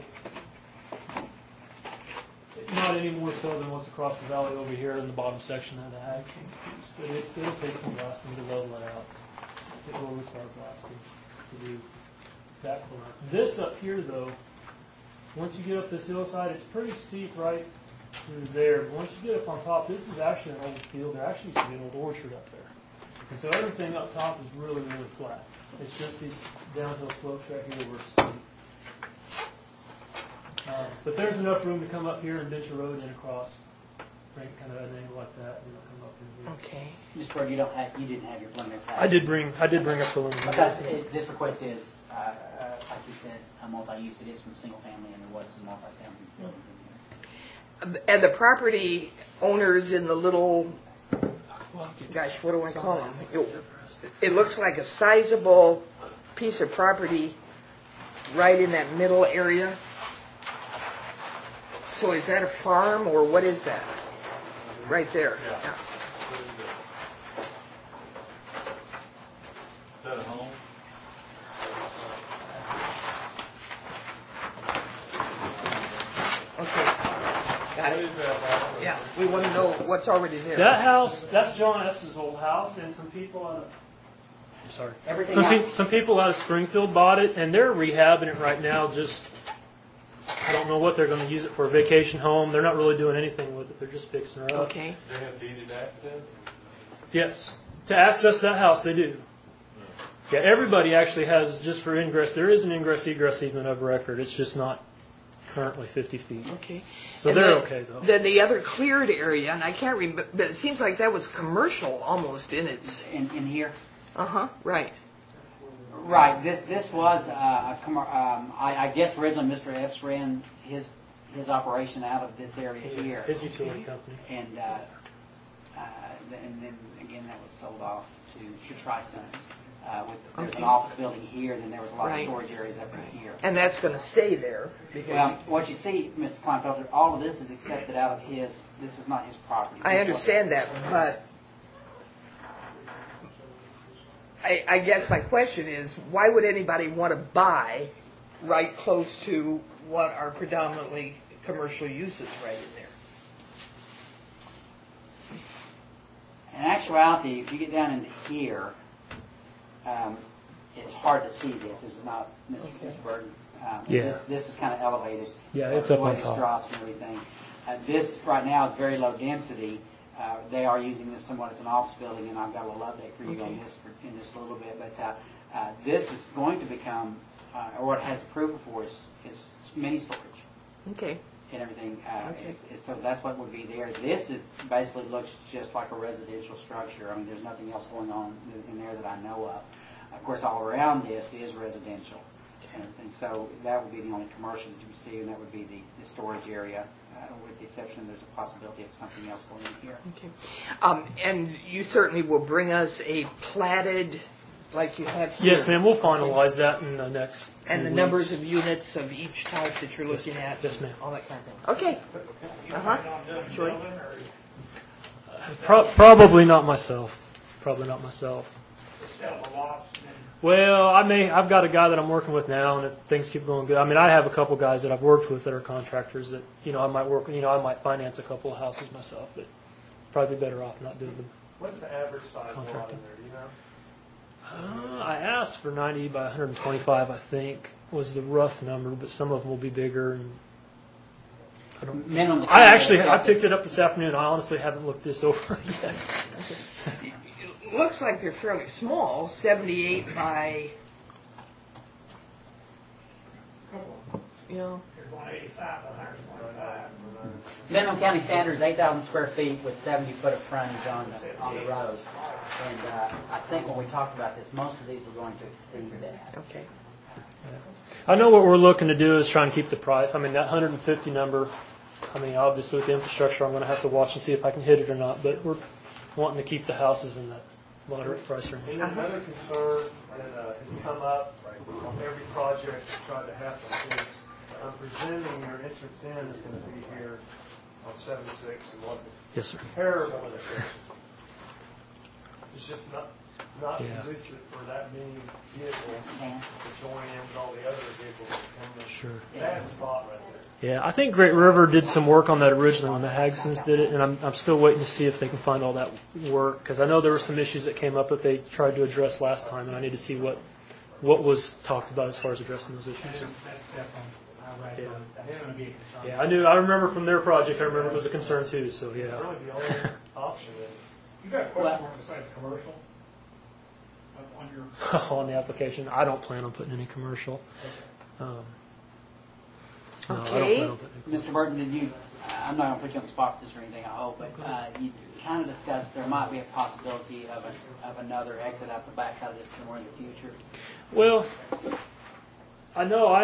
not any more so than what's across the valley over here in the bottom section of the ag piece, but it'll take some blasting to level it out. It will require blasting to do that corner. This up here, though, once you get up this hillside, it's pretty steep right through there. But once you get up on top, this is actually an old field. There actually used to be an old orchard up there. And so everything up top is really, really flat. It's just these downhill slopes right here where it's steep. But there's enough room to come up here and ditch a road in across, right, kind of at an angle like that, and come up in here. Okay. Just where you didn't have your preliminary plan. I did bring a preliminary. Because this request is, like you said, a multi-use. It is from single family, and there was some multi-family buildings in there. And the property owners in the little, gosh, what do I call them? It looks like a sizable piece of property right in that middle area. So is that a farm, or what is that? Right there. Yeah. Is that a home? Okay. Got it. What is that? Yeah, we want to know what's already there. That house, that's John Epps' old house, and some people out of, some people out of Springfield bought it, and they're rehabbing it right now just I don't know what they're going to use it for. A vacation home. They're not really doing anything with it. They're just fixing her up. Okay. They have deeded access? Yes. To access that house, they do. Yeah, everybody actually has, just for ingress, there is an ingress-egress easement of record. It's just not currently 50 feet. Okay. So And they're then- okay, though. Then the other cleared area, and I can't remember, but it seems like that was commercial almost in its. In here. Right. Right. This was I guess originally Mr. Epps ran his operation out of this area here, His utility company. and then again that was sold off to Tri-Sons. There's Okay. an office building here, then there was a lot Right. of storage areas up in here. And that's going to stay there because Well, what you see, Mr. Kleinfelder, all of this is accepted out of his. This is not his property. I understand that, but I guess my question is, why would anybody want to buy right close to what are predominantly commercial uses right in there? In actuality, if you get down into here, it's hard to see this. This is not Mr. Burton. Yeah. This is kind of elevated. Yeah, it's up the way on this top. drops and everything. This right now is very low density. They are using this somewhat as an office building, and I've got a little update for you on this in just a little bit. But this is going to become, or what it has approval for is mini storage. Okay. And everything, so that's what would be there. This is basically looks just like a residential structure. I mean, there's nothing else going on in there that I know of. Of course, all around this is residential, and so that would be the only commercial that you see, and that would be the storage area, with the exception there's a possibility of something else going in here. Okay. And you certainly will bring us a platted, like you have here. Yes, ma'am. We'll finalize that in the next. And the few numbers weeks. of units of each type that you're looking at. Yes, ma'am. All that kind of thing. Okay. You plan on doing Sure. building, or Probably not myself. Probably not myself. just sell the lots and then Well, I've got a guy that I'm working with now, and if things keep going good, I mean, I have a couple guys that I've worked with that are contractors that, I might finance a couple of houses myself, but probably better off not doing them. What's the average size lot Contracting. in there, do you know? I asked for 90 by 125, I think, was the rough number, but some of them will be bigger. And Minimum. I picked it up this afternoon. I honestly haven't looked this over yet. It looks like they're fairly small, 78 by, you're going 85 to 125. Minimum county standard is 8,000 square feet with 70 foot of frontage on the road. And I think when we talked about this, most of these were going to exceed that. okay. I know what we're looking to do is try and keep the price. I mean, that 150 number, obviously with the infrastructure, I'm going to have to watch and see if I can hit it or not, but we're wanting to keep the houses in that moderate price range. And then another concern that has come up on every project that's tried to happen is, I'm presuming your entrance in is going to be here on 76 and what Yes, sir. terrible intersection. It's just not Yeah. conducive for that many vehicles to join in with all the other vehicles that come in. Sure. Bad spot right there. Yeah, I think Great River did some work on that originally when the Hagsons did it, and I'm still waiting to see if they can find all that work, because I know there were some issues that came up that they tried to address last time, and I need to see what was talked about as far as addressing those issues. That's definitely, I read, that's going to be a concern. Yeah, I remember from their project, I remember it was a concern too, so It's yeah. really the only option that You got a question mark besides commercial? On your, On the application, I don't plan on putting any commercial. No, I don't plan on putting any. Mr. Burton, I'm not going to put you on the spot for this or anything, I hope, but you kind of discussed there might be a possibility of another exit out the back side of this somewhere in the future. Well, I know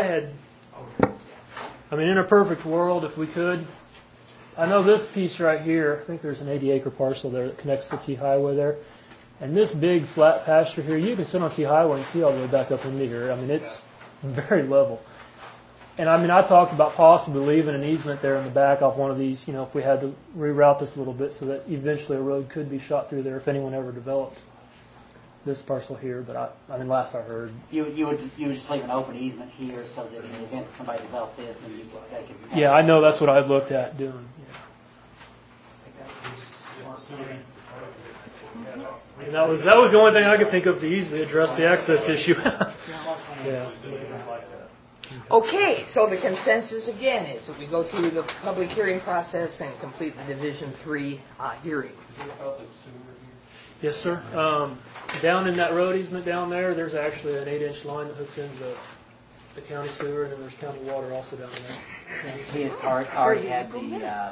in a perfect world, if we could, I know this piece right here, I think there's an 80-acre parcel there that connects to T Highway there. And this big flat pasture here, you can sit on T Highway and see all the way back up into here. I mean, it's very level. And I talked about possibly leaving an easement there in the back off one of these, if we had to reroute this a little bit so that eventually a road could be shot through there if anyone ever developed this parcel here. But last I heard. You would just leave an open easement here so that in the event that somebody developed this, then they could. Yeah, I know that's what I looked at doing. And that was the only thing I could think of to easily address the access issue. Yeah. Okay, so the consensus again is that we go through the public hearing process and complete the Division 3 hearing. Yes, sir. Down in that road easement down there, there's actually an 8-inch line that hooks into the county sewer, and then there's county water also down there. He has already had the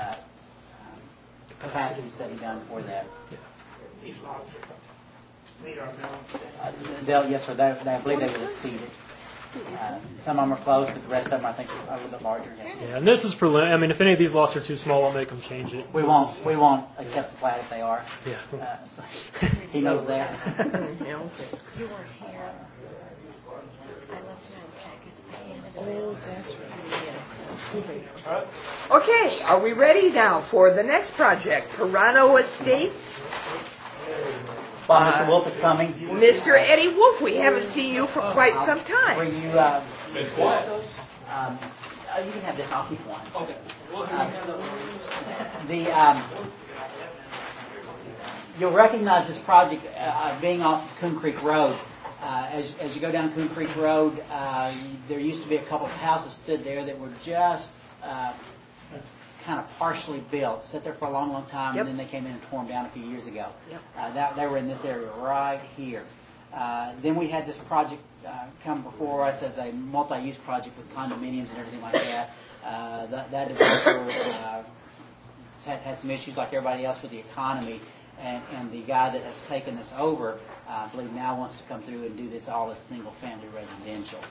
capacity study done for that. These lots meet our minimum. Yes, sir. I believe they will exceed it. Some of them are close, but the rest of them I think are a little bit larger. Yeah, and this is preliminary. I mean, if any of these lots are too small, I'll make them change it. We won't accept the plat if they are. Yeah. So he knows that. Yeah, okay. You were here. I left my packets at the end of the Oh, that's right. Okay, are we ready now for the next project, Pirano Estates? While Mr. Wolf is coming. Mr. Eddie Wolf, we haven't seen you for quite some time. Were you? You can have this. I'll keep one. Okay. You'll recognize this project being off Coon Creek Road. As you go down Coon Creek Road, there used to be a couple of houses stood there that were just kind of partially built, sat there for a long, long time, Yep. and then they came in and tore them down a few years ago. Yep. They were in this area right here. Then we had this project come before us as a multi-use project with condominiums and everything like that. That developer had some issues like everybody else with the economy, and the guy that has taken this over, I believe now wants to come through and do this all as single-family residential.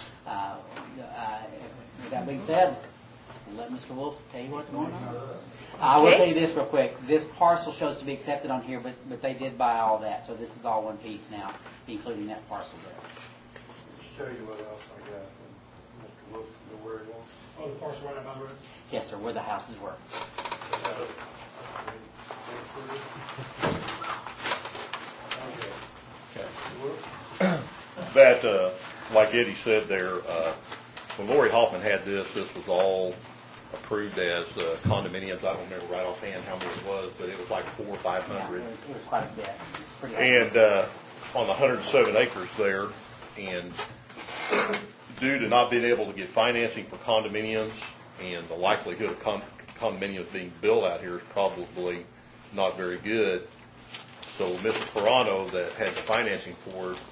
With that being said, we'll let Mr. Wolf tell you what's going on. I will tell you this real quick. This parcel shows to be accepted on here, but they did buy all that, so this is all one piece now, including that parcel there. Show you what else I got. Mr. Wolf, know where he wants. Oh, the parcel right up on the road? Yes, sir, where the houses were. That, like Eddie said there, when Lori Hoffman had this was all approved as condominiums. I don't remember right offhand how many it was, but it was like 400 or 500. Yeah, it was quite a bit. Pretty And on the 107 acres there, and due to not being able to get financing for condominiums and the likelihood of condominiums being built out here is probably not very good. So Mr. Pirano that had the financing for it,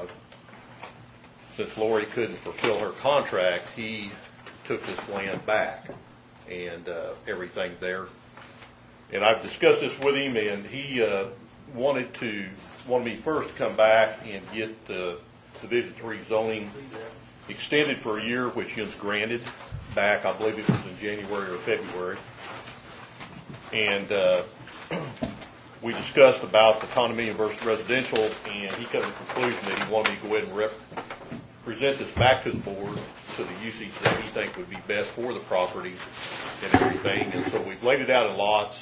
since Lori couldn't fulfill her contract, he took this land back and everything there. And I've discussed this with him, and he wanted me first to come back and get the Division 3 zoning extended for a year, which he was granted back, I believe it was in January or February. And we discussed about the condominium versus residential, and he came to the conclusion that he wanted me to go ahead and present this back to the board to the usage that he thinks would be best for the property and everything. And so we've laid it out in lots.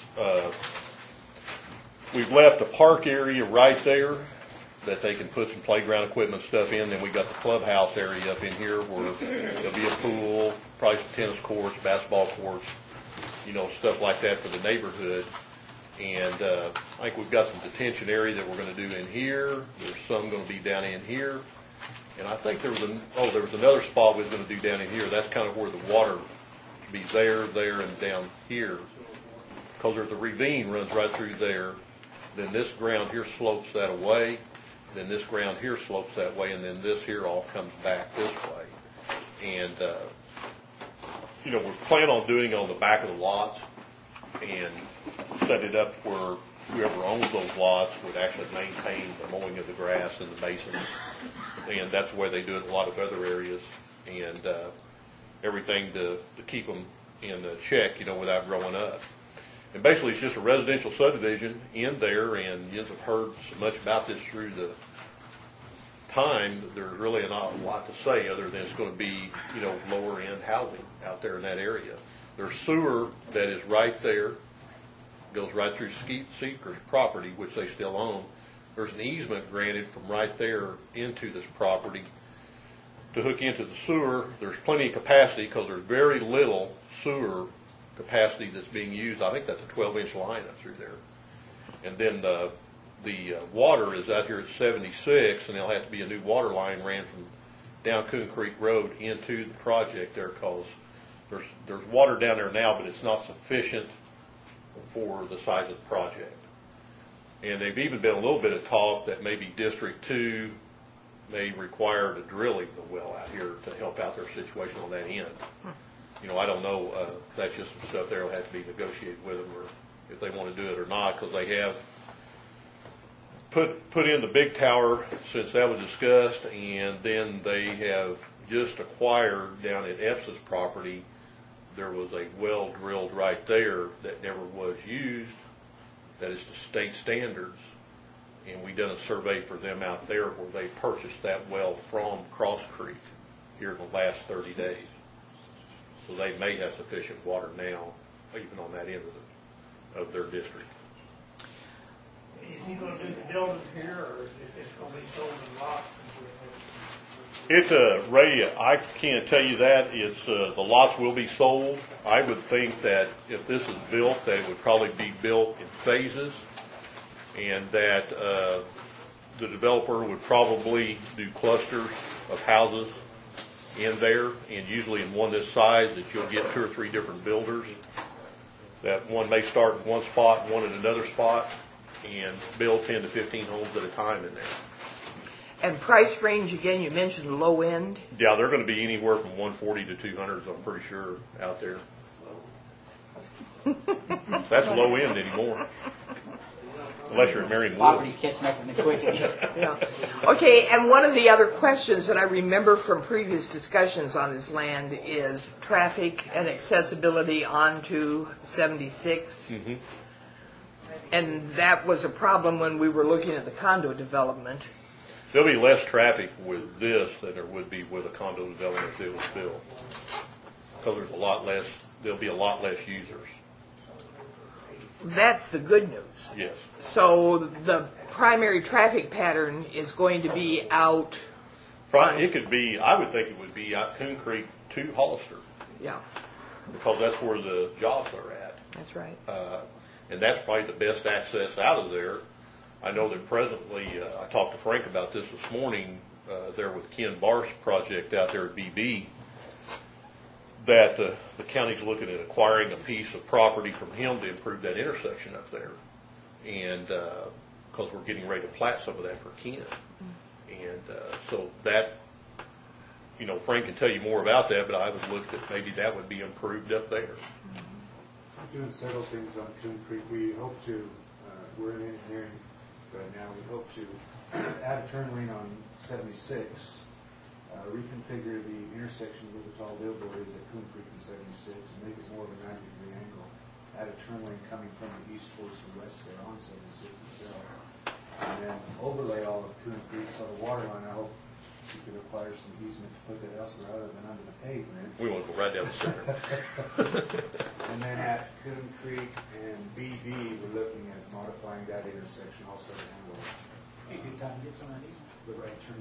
We've left a park area right there that they can put some playground equipment stuff in. Then we got the clubhouse area up in here where there'll be a pool, probably some tennis courts, basketball courts, stuff like that for the neighborhood. And I think we've got some detention area that we're going to do in here. There's some going to be down in here. And I think there was another spot we was going to do down in here. That's kind of where the water would be there, and down here. Because there's a ravine runs right through there. Then this ground here slopes that away. Then this ground here slopes that way. And then this here all comes back this way. And, we're planning on doing it on the back of the lots and set it up where whoever owns those lots would actually maintain the mowing of the grass and the basins. And that's the way they do it in a lot of other areas. And everything to keep them in check, without growing up. And basically it's just a residential subdivision in there, and you have heard so much about this through the time, there's really not a lot to say other than it's going to be, lower end housing out there in that area. There's sewer that is right there, goes right through Seeker's property, which they still own. There's an easement granted from right there into this property to hook into the sewer. There's plenty of capacity because there's very little sewer capacity that's being used. I think that's a 12-inch line up through there. And then the water is out here at 76, and there'll have to be a new water line ran from down Coon Creek Road into the project there, because there's water down there now, but it's not sufficient for the size of the project. And they've even been a little bit of talk that maybe District 2 may require the drilling the well out here to help out their situation on that end. You know, I don't know, that's just some stuff there will have to be negotiated with them, or if they want to do it or not, because they have put in the big tower since that was discussed, and then they have just acquired down at Eps's property, there was a well drilled right there that never was used, that is to state standards, and we done a survey for them out there where they purchased that well from Cross Creek here in the last 30 days. So they may have sufficient water now, even on that end of their district. Is he gonna do the building here, or is it gonna be sold in lots? Ray, I can't tell you that. It's the lots will be sold. I would think that if this is built, that it would probably be built in phases, and that the developer would probably do clusters of houses in there, and usually in one this size that you'll get 2 or 3 different builders. That one may start in one spot, one in another spot, and build 10 to 15 homes at a time in there. And price range, again, you mentioned low end. Yeah, they're going to be anywhere from 140 to 200, I'm pretty sure, out there. That's low end anymore. Unless you're in Marion Woods. Property's catching up with me quickly. Yeah. Okay, and one of the other questions that I remember from previous discussions on this land is traffic and accessibility onto 76. Mm-hmm. And that was a problem when we were looking at the condo development. There'll be less traffic with this than there would be with a condo development if it was built. Because there's a lot less, there'll be a lot less users. That's the good news. Yes. So the primary traffic pattern is going to be out. It could be, I would think it would be out Coon Creek to Hollister. Yeah. Because that's where the jobs are at. That's right. And that's probably the best access out of there. I know that presently, I talked to Frank about this morning, there with Ken Barth's project out there at BB, that the county's looking at acquiring a piece of property from him to improve that intersection up there. And because we're getting ready to plat some of that for Ken. And so that, you know, Frank can tell you more about that, but I would look at maybe that would be improved up there. We're doing several things on Coon Creek. We hope to, we're in engineering right now, we hope to add a turn lane on 76, reconfigure the intersection where the tall billboard is at Coon Creek and 76, and make it more of a 90-degree angle. Add a turn lane coming from the east towards the west there on 76 itself. And then overlay all of Coon Creek, so the water line, I hope you could acquire some easement to put that elsewhere other than under the pavement. We want to go right down the center. And then at Coon Creek and BB, we're looking at modifying that intersection also to handle Hey, good time to get some of these. the right turn.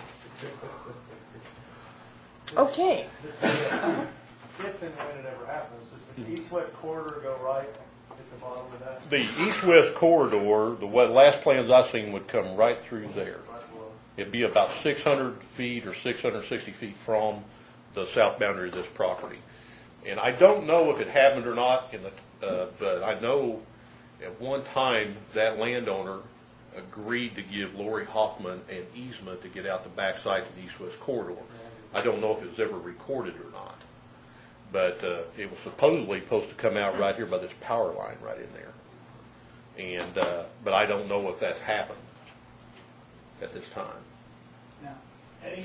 Okay. If and when it ever happens, does the east-west corridor go right at the bottom of that? The east-west corridor, the last plans I've seen would come right through there. It'd be about 600 feet or 660 feet from the south boundary of this property. And I don't know if it happened or not, but I know at one time that landowner agreed to give Lori Hoffman an easement to get out the backside to the east-west corridor. I don't know if it was ever recorded or not. But it was supposedly supposed to come out right here by this power line right in there. And but I don't know if that's happened at this time. Now, Eddie,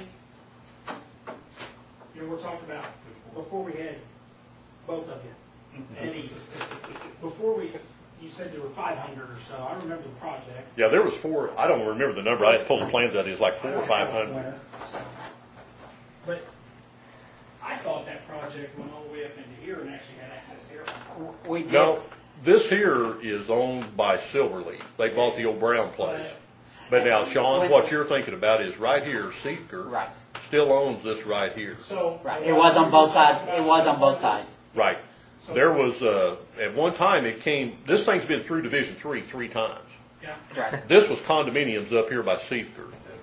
you know, we're talking about, before we had both of you, Eddie's, before you said there were 500 or so. I remember the project. Yeah, there was 4. I don't remember the number. I had to pull the plans out. It was like 400 or 500. But I thought that project went all the way up into here and actually had access here. We did. No, this here is owned by Silverleaf. They bought the old Brown place. But now, Sean, what you're thinking about is right here, Seifker still owns this right here. So Right. It was on both sides. It was on both sides. Right. There was, at one time it came, this thing's been through Division 3 times. Yeah. Right. This was condominiums up here by Seifker.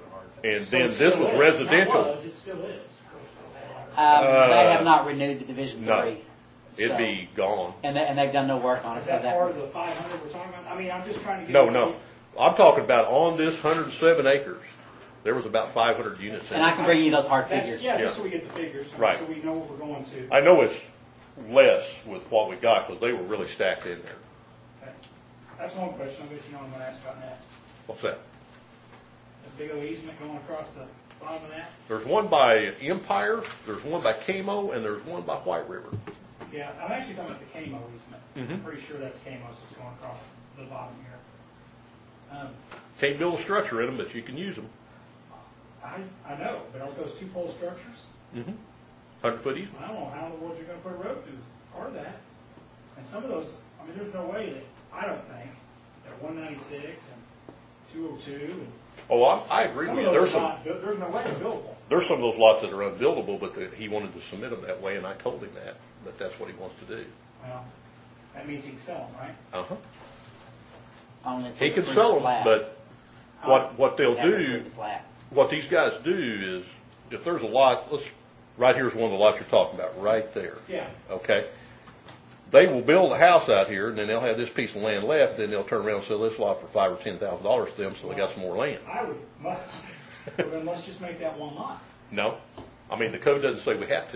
And So then it this still was is. residential. Not was, it still is. They have not renewed the Division No. 3. It'd so- be gone. And they've done no work on it. Is So that part of the 500 we're talking about? I mean, I'm just trying to get. No. I'm talking about on this 107 acres, there was about 500 units in and I it. can bring you those hard That's, figures. yeah, Yeah. just so we get the figures, Right. so we know what we're going to. I know it's less with what we got because they were really stacked in there. Okay. That's one question. I'll let you know I'm going to ask about that. What's that? The big old easement going across the bottom of that. There's one by Empire, there's one by Camo, and there's one by White River. Yeah, I'm actually talking about the Camo easement. I'm Mhm. pretty sure that's Camo's that's going across the bottom here. Can't build a structure in them, but you can use them. I know, but aren't those two pole structures? 100-foot easement. I don't know how in the world you're going to put a road through part of that. And some of those, I mean, there's no way that, I don't think, that 196 and 202 and Oh, I agree some with of you. those there's no way they're buildable. There's some of those lots that are unbuildable, but he wanted to submit them that way, and I told him that that's what he wants to do. Well, that means he can sell them, right? Uh-huh. Only if He we can approve sell the them, plat. but what they'll Have to do, approve the plat. what these guys do is, if there's a lot, right here's one of the lots you're talking about, right there. Yeah. Okay? They will build a house out here, and then they'll have this piece of land left, then they'll turn around and sell this lot for $5,000 or $10,000 to them, so they got some more land. I would, well, then let's just make that one lot. No. I mean, the code doesn't say we have to.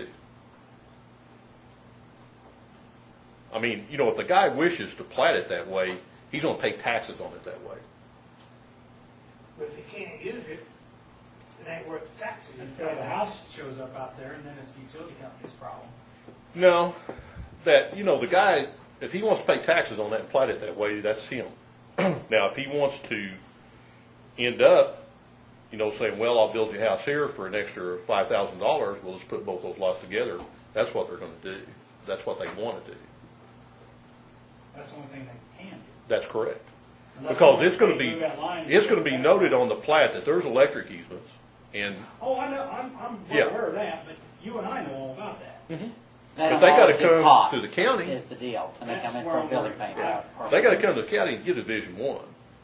I mean, if the guy wishes to plat it that way, he's going to pay taxes on it that way. But if you can't use it, it ain't worth the taxes. Until the house shows up out there, and then it's the utility company's problem. No, the guy, if he wants to pay taxes on that and plat it that way, that's him. Now, if he wants to end up, saying, well, I'll build you a house here for an extra $5,000, we'll just put both those lots together, that's what they're going to do. That's what they want to do. That's the only thing they can do. That's correct. Unless Because they it's going to move that line and it's go going to be back. noted on the plat that there's electric easements, and Oh, I know, I'm well Yeah. aware of that, but you and I know all about that. They but don't they got to always get come caught, to the county. is the deal, and they That's come in where for a I'm building worried. permit. They got to come to the county and get a Division 1.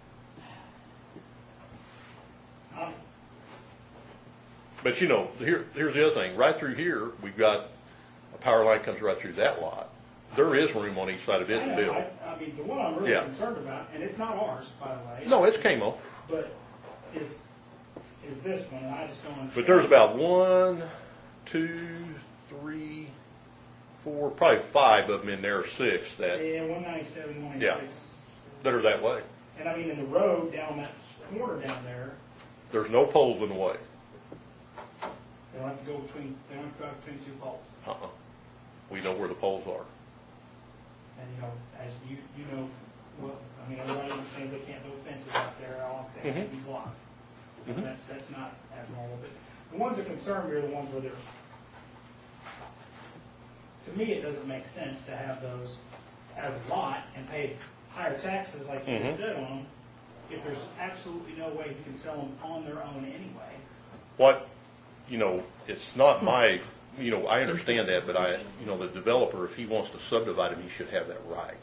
But here's the other thing. Right through here, we've got a power line comes right through that lot. There is room on each side of it I to know, build. I mean, the one I'm really Yeah. concerned about, and it's not ours, by the way. No, it's Camo. But is this one, and I just don't understand. But there's about 1, 2, 3, 4, probably 5 of them in there, or 6 that Yeah, 197, 196. are that way. And I mean, in the road down that corner down there, There's no poles in the way. they don't have to go between, they don't have to drive between two poles. Uh-uh. We know where the poles are. And as you know, well, I mean, everybody understands they can't build fences out there, all they have these lots. Mhm. That's not abnormal, but the ones that concern me are the ones where they're, to me, it doesn't make sense to have those as a lot and pay higher taxes like you just said on them, if there's absolutely no way you can sell them on their own anyway. What, it's not my, I understand that, but the developer, if he wants to subdivide them, he should have that right.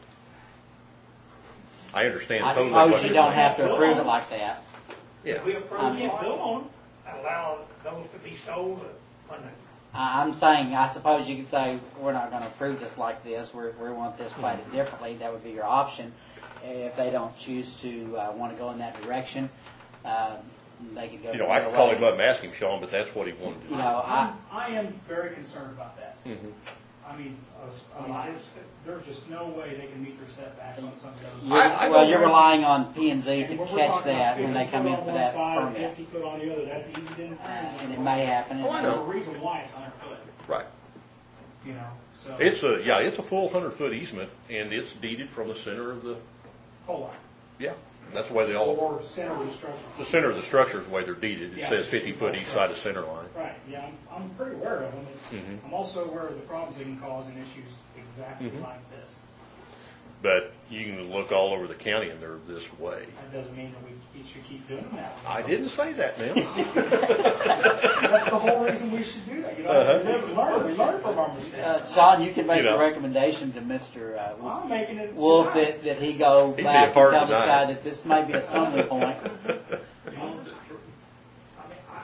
I understand I totally what suppose you you're don't saying. have to approve it like that. Yeah. If we approve I mean- laws, allow those to be sold when I'm saying, I suppose you could say, we're not going to approve this like this, we want this platted differently, that would be your option. If they don't choose to want to go in that direction, they could go. I could call him up and ask him, Sean, but that's what he wanted to do. I am very concerned about that. Mhm. I mean, there's just no way they can meet their setbacks on some of those. Well, you're relying on P and Z to And we're catch talking that about when they 50 come foot in on for one that side, permit. 50 foot on the other, that's easy to infringe. And it may happen. Oh, I There's know. a reason why it's 100 foot, Right. so. It's a full 100-foot easement, and it's deeded from the center of the, Whole lot. yeah, that's the way they all, Or center of the structure. the center of the structure is the way they're deeded. It Yeah. says 50 foot each side of center line. Right, yeah, I'm pretty aware of them. Mhm. I'm also aware of the problems they can cause in issues exactly Mhm. like this. But you can look all over the county and they're this way. That doesn't mean that we should keep doing that. I didn't say that, man. That's the whole reason we should do that. We learn from our mistakes. Sean, you can make You know. a recommendation to Mr. I'm making it. Wolf tonight. that he go He'd be back and hard tell to this deny. guy that this may be a stumbling point. I mean,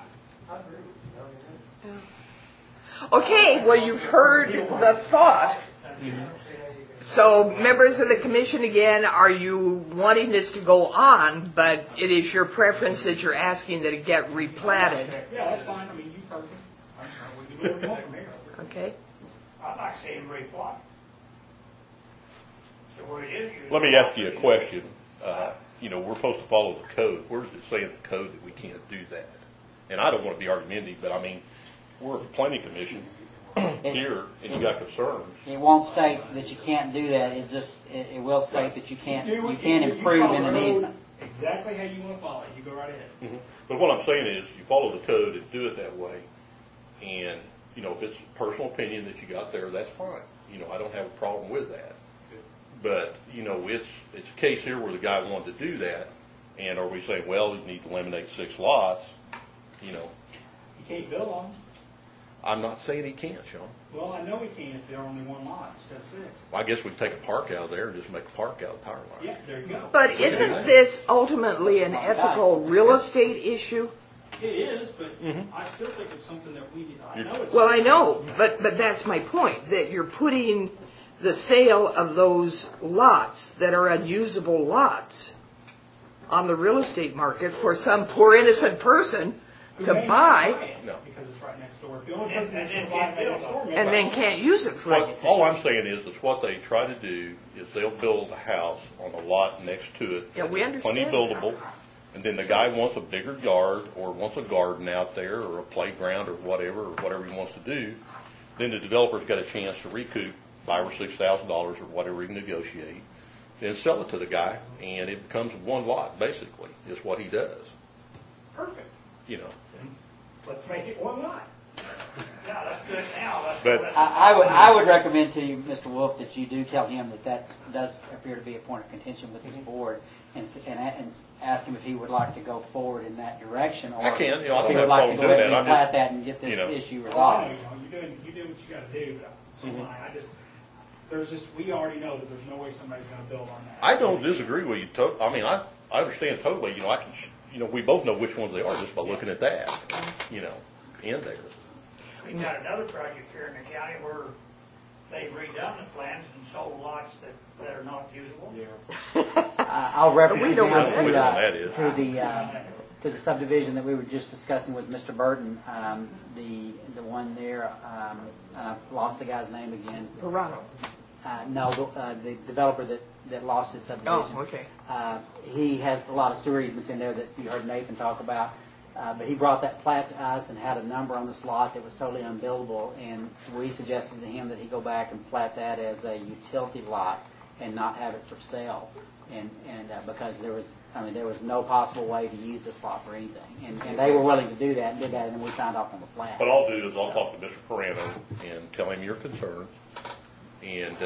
Okay, well, you've heard the thought. So, members of the commission, again, are you wanting this to go on, but it is your preference that you're asking that it get replatted? Yeah, that's fine. I mean, you've heard me. We can do what we want from here. Okay. I'd like to see him replot. So where it is. Let me ask you a question. You know, we're supposed to follow the code. Where does it say in the code that we can't do that? And I don't want to be argumentative, but I mean, we're a planning commission here, and you got concerns. It won't state that you can't do that. It will state that you can't improve in an easement. Exactly how you want to follow it. You go right ahead. Mm-hmm. But what I'm saying is, you follow the code and do it that way. And, you know, if it's a personal opinion that you got there, that's fine. You know, I don't have a problem with that. But, you know, it's a case here where the guy wanted to do that. And are we saying, well, you need to eliminate 6 lots? You know. You can't build on them. I'm not saying he can't, Sean. Well, I know he can if they're only 1 lot instead of 6. Well, I guess we can take a park out of there and just make a park out of the power line. Yeah, there you go. But isn't this ultimately an ethical real estate issue? It is, but I still think it's something that we need. I know it's. Well, I know, but that's my point, that you're putting the sale of those lots that are unusable lots on the real estate market for some poor innocent person to buy. No. Because it's right next door. If the only person that's going to buy it next door, And then can't use it for anything. All I'm saying is what they try to do is they'll build a house on a lot next to it. Yeah, we Plenty understand. buildable. And then the guy wants a bigger yard or wants a garden out there or a playground or whatever he wants to do. Then the developer's got a chance to recoup $5,000 or $6,000 or whatever he can negotiate, then sell it to the guy, and it becomes 1 lot basically. Is what he does. Perfect. You know. Let's make it 1 lot. Yeah, that's good now. But I would recommend to you, Mr. Wolf, that you do tell him that does appear to be a point of contention with his board, and ask him if he would like to go forward in that direction, or I can. You know, I if he don't would have a like to problem go doing ahead that. and plat that and get this issue Well, I resolved. know, you do what you got to do, but so am I. We already know that there's no way somebody's going to build on that. I don't disagree with you. I mean, I understand totally. You know, I can. You know, we both know which ones they are just by looking at that. You know, in there. We've got another project here in the county where they've redone the plans and sold lots that are not usable. I'll reference you know now what that to the subdivision that we were just discussing with Mr. Burton. The one there, I lost the guy's name again. Verano. No, the developer that lost his subdivision. Oh, okay. He has a lot of sewer easements in there that you heard Nathan talk about. But he brought that plat to us and had a number on this lot that was totally unbuildable, and we suggested to him that he go back and plat that as a utility lot and not have it for sale, and because there was no possible way to use this lot for anything, and they were willing to do that and did that, and then we signed off on the plat. What I'll do is I'll talk to Mr. Perano and tell him your concerns, and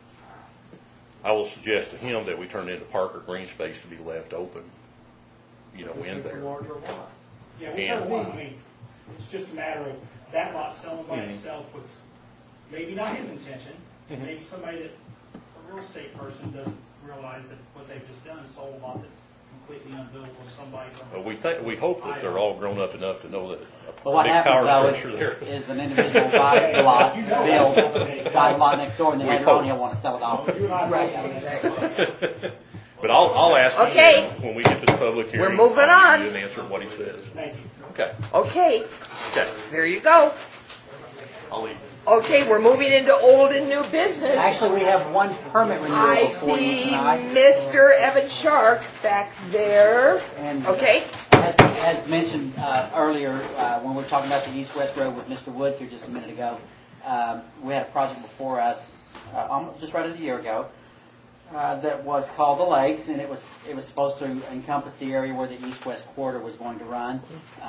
I will suggest to him that we turn it into park or green space to be left open, you know, in there. Yeah, whichever one. I mean, it's just a matter of that lot selling by itself was maybe not his intention, and maybe somebody a real estate person doesn't realize that what they've just done is sold a lot that's completely unbuildable to somebody. We hope that they're all grown up enough to know that But what big happens power though structure there. is an individual buys the lot, buy the lot next door, and then later on he'll want to sell it off. Right, exactly. But I'll ask Okay. him when we get to the public hearing. We're moving I'll on. give you an answer to what he says. Thank you. Okay. Okay, Okay. there you go. I'll leave. Okay, we're moving into old and new business. Actually, we have one permit renewal I before you see tonight. Mr. Evan Shark back there. And Okay. as mentioned earlier, when we were talking about the east-west road with Mr. Woods here just a minute ago, we had a project before us just right a year ago that was called the Lakes, and it was supposed to encompass the area where the east-west corridor was going to run.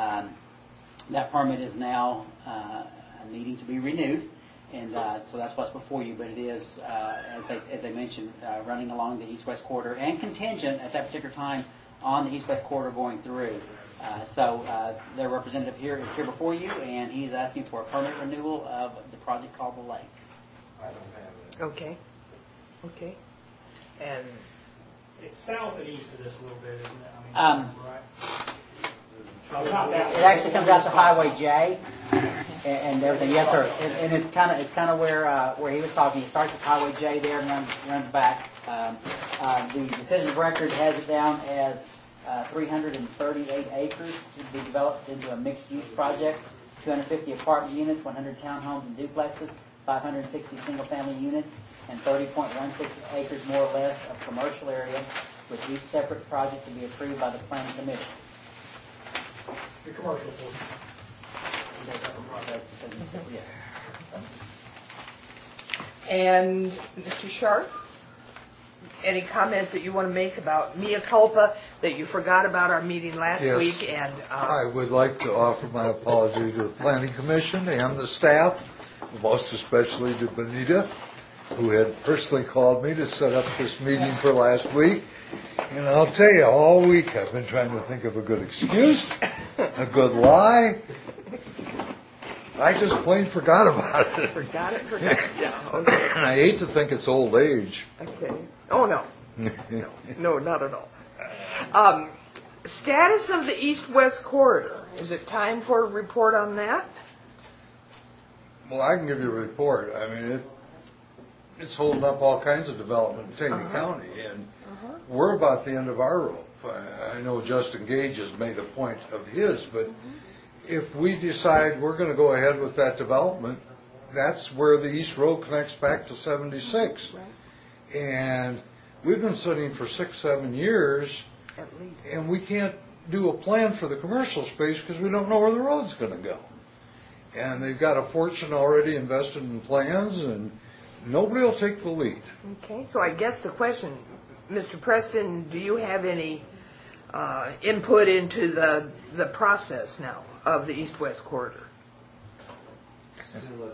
That permit is now needing to be renewed, and so that's what's before you. But it is, as they mentioned, running along the east-west corridor and contingent at that particular time on the east-west corridor going through. So their representative here is here before you, and he's asking for a permit renewal of the project called the Lakes. I don't have it. Okay. Okay. And It's south and east of this a little bit, isn't it? Um, Right. It actually comes out to Highway J. and everything. Yes, sir. And it's kind of where he was talking. He starts at Highway J there and runs back. The decision of record has it down as 338 acres to be developed into a mixed-use project, 250 apartment units, 100 townhomes and duplexes, 560 single-family units, and 30.16 acres more or less of commercial area, with each separate project to be approved by the Planning Commission. The commercial portion. Yes. And Mr. Sharp, any comments that you want to make about mea culpa, that you forgot about our meeting last Yes. week? And I would like to offer my apology to the Planning Commission and the staff, most especially to Benita, who had personally called me to set up this meeting for last week. And I'll tell you, all week I've been trying to think of a good excuse, a good lie. I just plain forgot about it. Forgot it? Yeah, okay. I hate to think it's old age. Okay. Oh, no. No, not at all. Status of the east-west corridor. Is it time for a report on that? Well, I can give you a report. I mean, it's holding up all kinds of development in Taney County, and we're about the end of our rope. I know Justin Gage has made a point of his, but if we decide we're going to go ahead with that development, that's where the East Road connects back to 76. Right. And we've been sitting for 6-7 years, at least, and we can't do a plan for the commercial space because we don't know where the road's going to go. And they've got a fortune already invested in plans, and nobody will take the lead. Okay, so I guess the question, Mr. Preston, do you have any input into the process now of the east-west corridor? Still a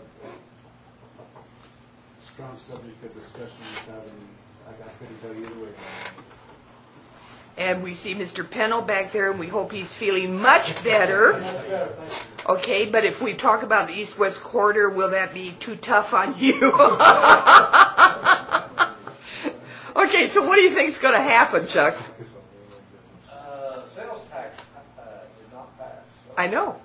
strong subject of discussion without any, I couldn't tell you either way. And we see Mr. Pennell back there, and we hope he's feeling much better. Okay, but if we talk about the east-west corridor, will that be too tough on you? Okay, so what do you think is going to happen, Chuck? Sales tax did not pass. So I know.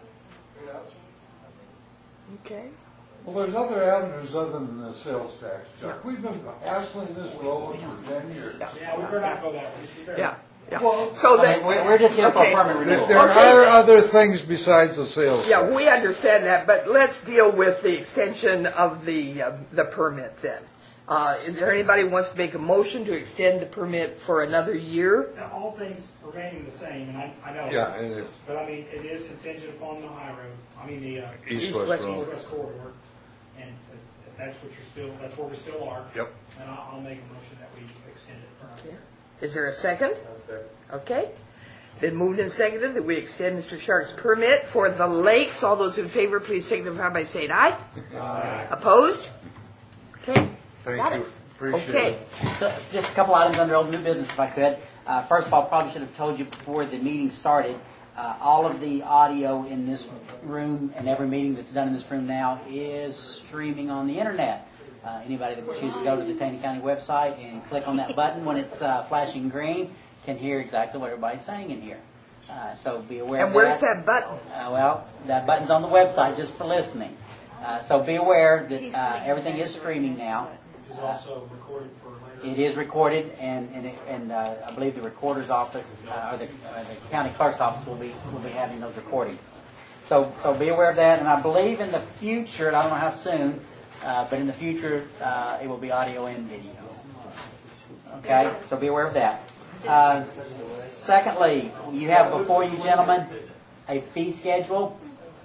Okay. Well, there's other avenues other than the sales tax, Chuck. We've been hassling this road for 10 years. Yeah, we better not go that way. Yeah. Yeah. Well, so that, we're just here for permanent renewal. There are other things besides the sales tax. Yeah, we understand that, but let's deal with the extension of the permit then. Is there anybody who wants to make a motion to extend the permit for another year? Now, all things remaining the same, and I know. Yeah, and it, But I mean, it is contingent upon the high road. I mean, the East-West Road. East-West corridor, and if that's what that's where we still are. Yep. And I'll make a motion that we extend it for another year. Is there a second? Okay. Been moved and seconded that we extend Mr. Shark's permit for the lakes. All those in favor, please signify by saying aye. Aye. Opposed? Okay. Thank you. Appreciate Okay. it. So, just a couple items under old new business, if I could. First of all, probably should have told you before the meeting started, all of the audio in this room and every meeting that's done in this room now is streaming on the internet. Anybody that chooses to go to the Taney County website and click on that button when it's flashing green can hear exactly what everybody's saying in here. So be aware of that. And where's that button? Well, that button's on the website just for listening. So be aware that everything is streaming now. Which is also recorded for later. It is recorded, and I believe the recorder's office or the county clerk's office will be having those recordings. So be aware of that. And I believe in the future, and I don't know how soon, but in the future it will be audio and video. Okay, so be aware of that. Secondly, you have before you, gentlemen, a fee schedule.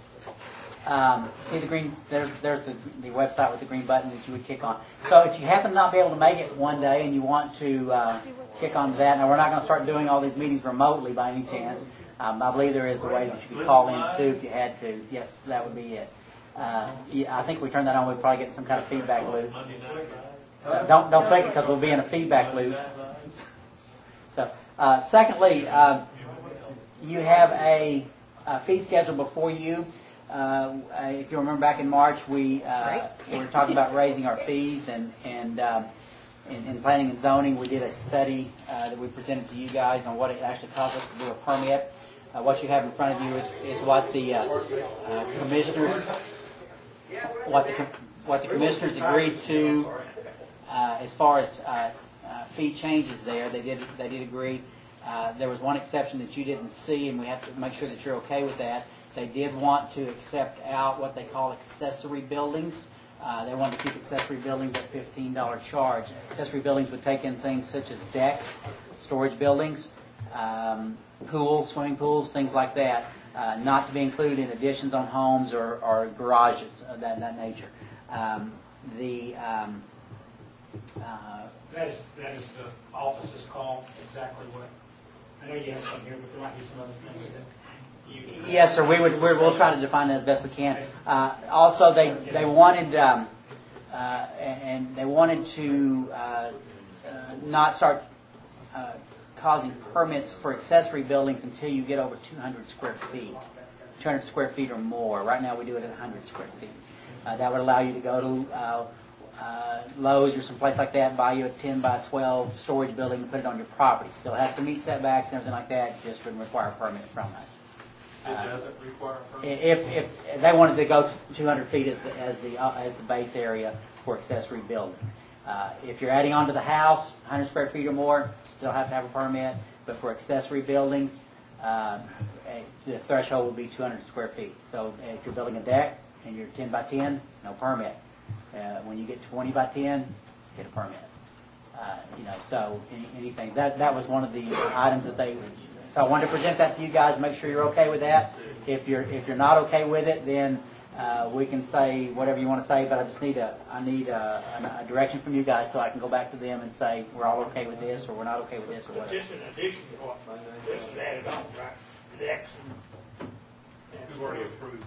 See the green, there's the website with the green button that you would kick on. So if you happen to not be able to make it one day and you want to kick on to that, now we're not going to start doing all these meetings remotely by any chance. I believe there is a way that you could call in too if you had to. Yes, that would be it. I think we turn that on, we'd probably get some kind of feedback loop. So don't click it because we'll be in a feedback loop. So secondly, you have a fee schedule before you. If you remember back in March, we were talking about raising our fees, and in planning and zoning, we did a study that we presented to you guys on what it actually cost us to do a permit. what you have in front of you is what the commissioners, what the commissioners agreed to as far as fee changes there. They did agree. There was one exception that you didn't see, and we have to make sure that you're okay with that. They did want to accept out what they call accessory buildings. They wanted to keep accessory buildings at $15 charge. Accessory buildings would take in things such as decks, storage buildings, pools, swimming pools, things like that, not to be included in additions on homes or garages of that nature. That is the office's call, exactly what, I know you have some here, but there might be some other things that you... Yes, sir, we'll try to define that as best we can. Also, they wanted, and they wanted to not start causing permits for accessory buildings until you get over 200 square feet. 200 square feet or more. Right now we do it at 100 square feet. That would allow you to go to Lowe's or someplace like that, buy you a 10 by 12 storage building and put it on your property. Still has to meet setbacks and everything like that, just wouldn't require a permit from us. It doesn't require a permit? If they wanted to go 200 feet as the base area for accessory buildings. If you're adding on to the house, 100 square feet or more, still have to have a permit. But for accessory buildings, the threshold will be 200 square feet. So if you're building a deck and you're 10 by 10, no permit. When you get 20 by 10, get a permit. So anything. That was one of the items that they... So I wanted to present that to you guys, make sure you're okay with that. If you're not okay with it, then we can say whatever you want to say, but I just need a direction from you guys so I can go back to them and say we're all okay with this or we're not okay with this or whatever. Just in addition to what this is added on, right? The decks and We've already approved.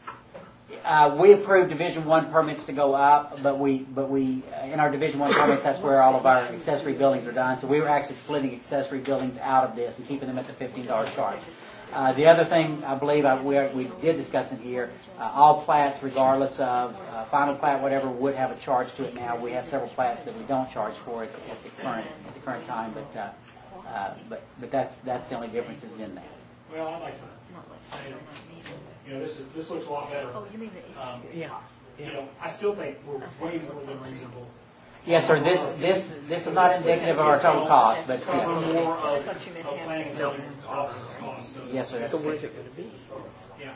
We approved Division I permits to go up, but we in our Division I permits, that's where all of our accessory buildings are done. So we were actually splitting accessory buildings out of this and keeping them at the $15 charge. The other thing I believe we did discuss in here, all plats, regardless of final plat, whatever, would have a charge to it now. We have several plats that we don't charge for at the current time, but that's the only differences in that. Well, I'd like to say, this looks a lot better. Oh, you mean the issue? Yeah. I still think we're way more than reasonable. Yes, sir. This is not indicative of our total cost, but Cover yes. more of planning and zoning office costs. Yes, sir. So where's it going to be? Yeah.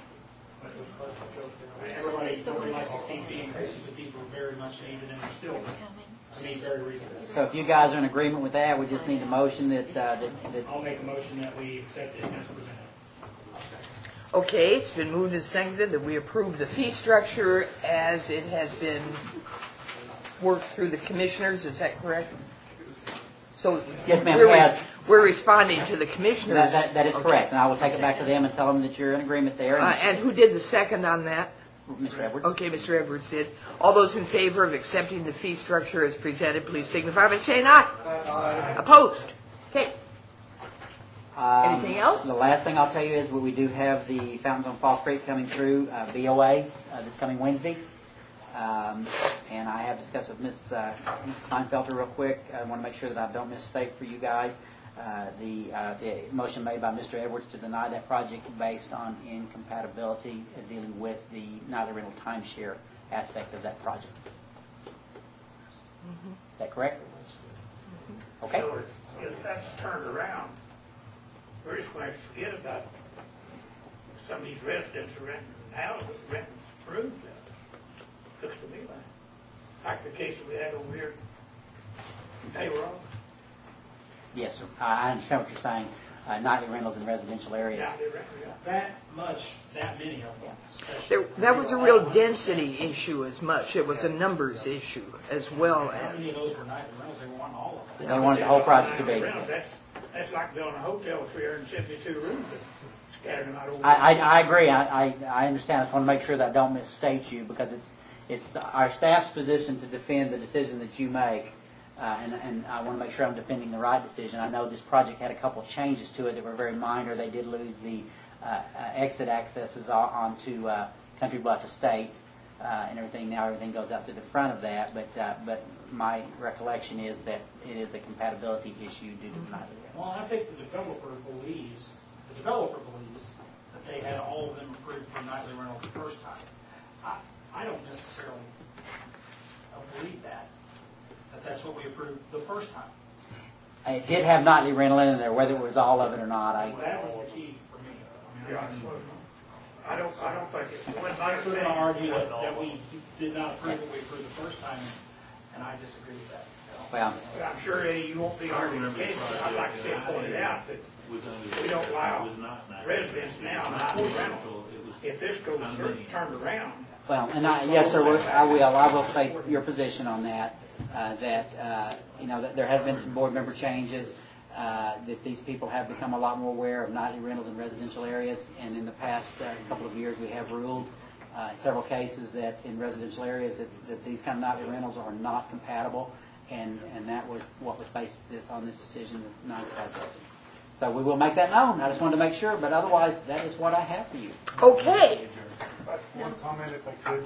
Everybody likes to see fee increases, but these were very much needed and are still, very reasonable. So if you guys are in agreement with that, we just need a motion that I'll make a motion that we accept it as presented. Okay, it's been moved and seconded that we approve the fee structure as it has been worked through the commissioners. Is that correct? So Yes, ma'am, we're responding to the commissioners. that is correct, and I will take it back to them and tell them that you're in agreement there. And who did the second on that? Mr. Edwards. Okay, Mr. Edwards did. All those in favor of accepting the fee structure as presented, please signify by saying aye. Aye. Opposed? Okay. Anything else? The last thing I'll tell you is we do have the Fountains on Fall Creek coming through, BOA, this coming Wednesday. And I have discussed with Ms. Kleinfelter real quick. I want to make sure that I don't misstate for you guys. The motion made by Mr. Edwards to deny that project based on incompatibility dealing with the nightly rental timeshare aspect of that project. Is that correct? Okay. So if that's turned around, we're just going to forget about some of these residents are renting houses, renting rooms out. Looks to me like the case that we had over here in Payroll. Yes, sir. I understand what you're saying. Nightly rentals in residential areas. Yeah, they rent it out. That many of them. especially. That was a real density issue as much. It was a numbers issue as well How many as... of those were nightly rentals? They want all of them. They wanted the whole project to be. Rentals, that's like building a hotel with 372 rooms and scattering them out over. I agree. I understand. I just want to make sure that I don't misstate you because it's our staff's position to defend the decision that you make. And I want to make sure I'm defending the right decision. I know this project had a couple of changes to it that were very minor. They did lose the exit accesses onto Country Bluff Estates and everything. Now everything goes out to the front of that. But my recollection is that it is a compatibility issue due to the nightly rental. Well, I think the developer believes the developer believes that they had all of them approved for nightly rental the first time. I don't necessarily believe that that's what we approved the first time. It did have nightly rental in there, whether it was all of it or not. Well, that was the key for me. I don't think it went I'm going to argue that we did not approve what we approved the first time, and I disagree with that. Well, I'm sure, Eddie, you won't be arguing the case, but I'd like to see it pointed out that we don't allow residents now nightly rental. If this goes turned around. well, and yes, sir, I will state your position on that. That there has been some board member changes. That these people have become a lot more aware of nightly rentals in residential areas, and in the past couple of years we have ruled in several cases that in residential areas that these kind of nightly rentals are not compatible, and that was what was based on this decision of non-compatibility. So we will make that known. I just wanted to make sure, but otherwise that is what I have for you. Okay. One comment if I could.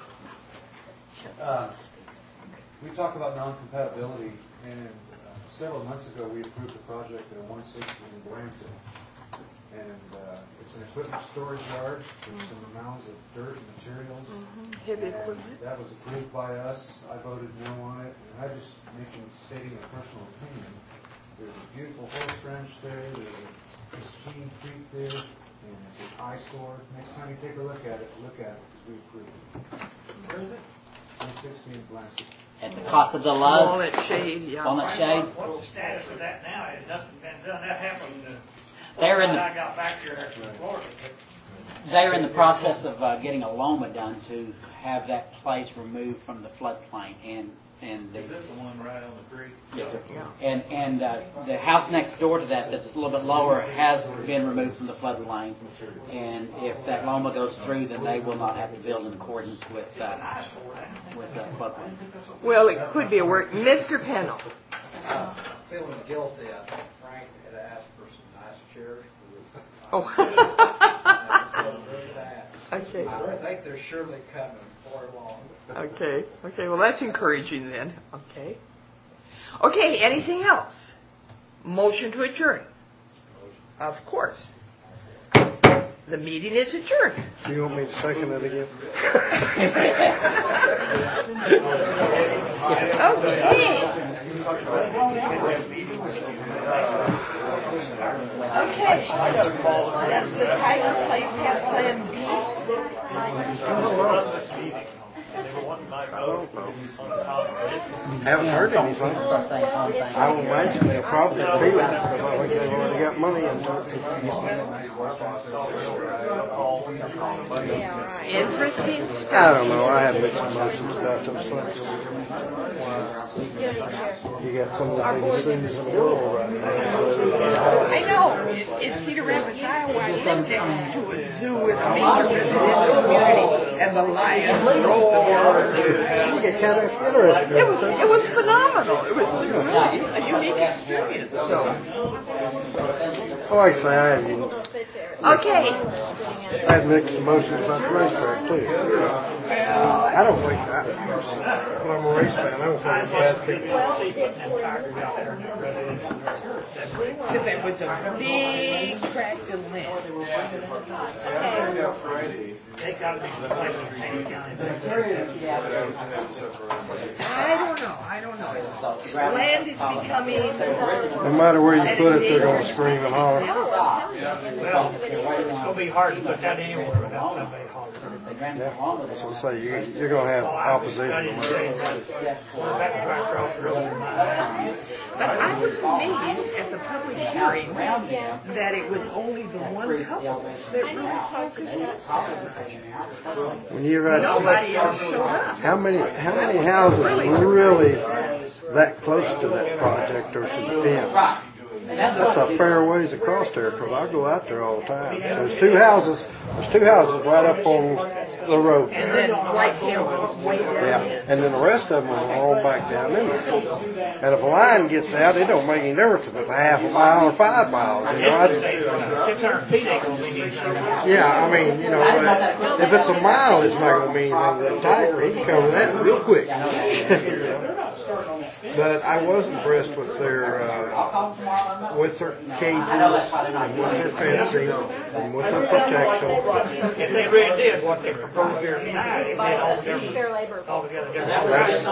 We talk about non-compatibility, and several months ago we approved a project at 160 in Blanton. And it's an equipment storage yard with some mounds of dirt and materials. Heavy And equipment. that was approved by us. I voted no on it. And I just stating a personal opinion. There's a beautiful horse ranch there. There's a pristine creek there. And it's an eyesore. Next time you take a look at it because we approved it. Where is it? 160 in Blanton. At the Casa de Luz. Walnut Shade, yeah. Walnut Shade. What's the status of that now? It hasn't been done. That happened They're in when the I got back here from Florida. They're in the process of getting a LOMA done to have that place removed from the floodplain, and Is this the one right on the creek? yes, sir. And the house next door to that, that's a little bit lower, has been removed from the floodplain. And if that LOMA goes through, then they will not have to build in accordance with the floodplain. Well, it could be a work. Mr. Pennell. Feeling guilty, I think Frank had asked for some nice chairs for Oh. Okay. I think they're surely coming before long. Okay. Well, that's encouraging then. Okay, anything else? Motion to adjourn. Of course. The meeting is adjourned. Do you want me to second it again? Okay. Does the Tiger Place have Plan B? Haven't heard anything. I will imagine they'll probably appeal it, because I think they've already got money into it. Interesting stuff. I don't know, I have mixed emotions about those things. You got some of the biggest things in the world right now. I know. In Cedar Rapids, Iowa, I lived next to a zoo in a major residential community, and the lions roared. You get kind of interested. It was phenomenal. It was just really a unique experience. So, Like I say, okay. I had mixed emotions about the racetrack too. I don't think that. When I'm a race fan, I don't think it's bad people. So there was a big tract of land. They got to be some places in St. County. I don't know. Land is becoming. No matter where you put it, they're going to scream and holler. Well, it's going to be hard to put that anywhere without somebody hollering. Yeah. So say you're going to have opposition. But I was amazed at the public hearing that it was only the one couple that really spoke against that. When you're at Nobody else showed up. how many houses really that close to that project or to the fence? That's a fair ways across there, because I go out there all the time. There's two houses right up on the road. And then Whitetail goes way down. Yeah, and then the rest of them are all back down in there. And if a line gets out, it don't make any difference if it's a half a mile or 5 miles. 600 feet ain't going to be anything. Yeah, I mean, if it's a mile, it's not going to mean anything. The Tiger, he can cover that real quick. starting on that fence. But I was impressed with their cages, and with their fencing, and with their protection. If they really did what they proposed here tonight, it'd be all different, altogether different.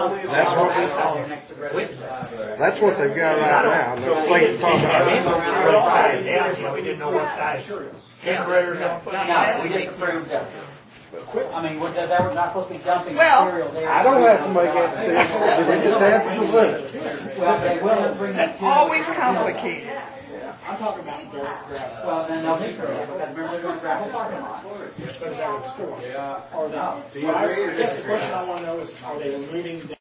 That's what they've got right now. And they're thinking, talking about We didn't know what size generators they put in. No, we just approved that. I mean, they were not supposed to be dumping Well, material there. I don't have to make that decision. We just have to present it. Well, they will bring material. Always complicated. I'm talking about dirt, gravel. Well, then they'll need to, because remember they're going to gravel parking lot. Because that would store. Yeah. Are they, I guess the question I want to know is, are they removing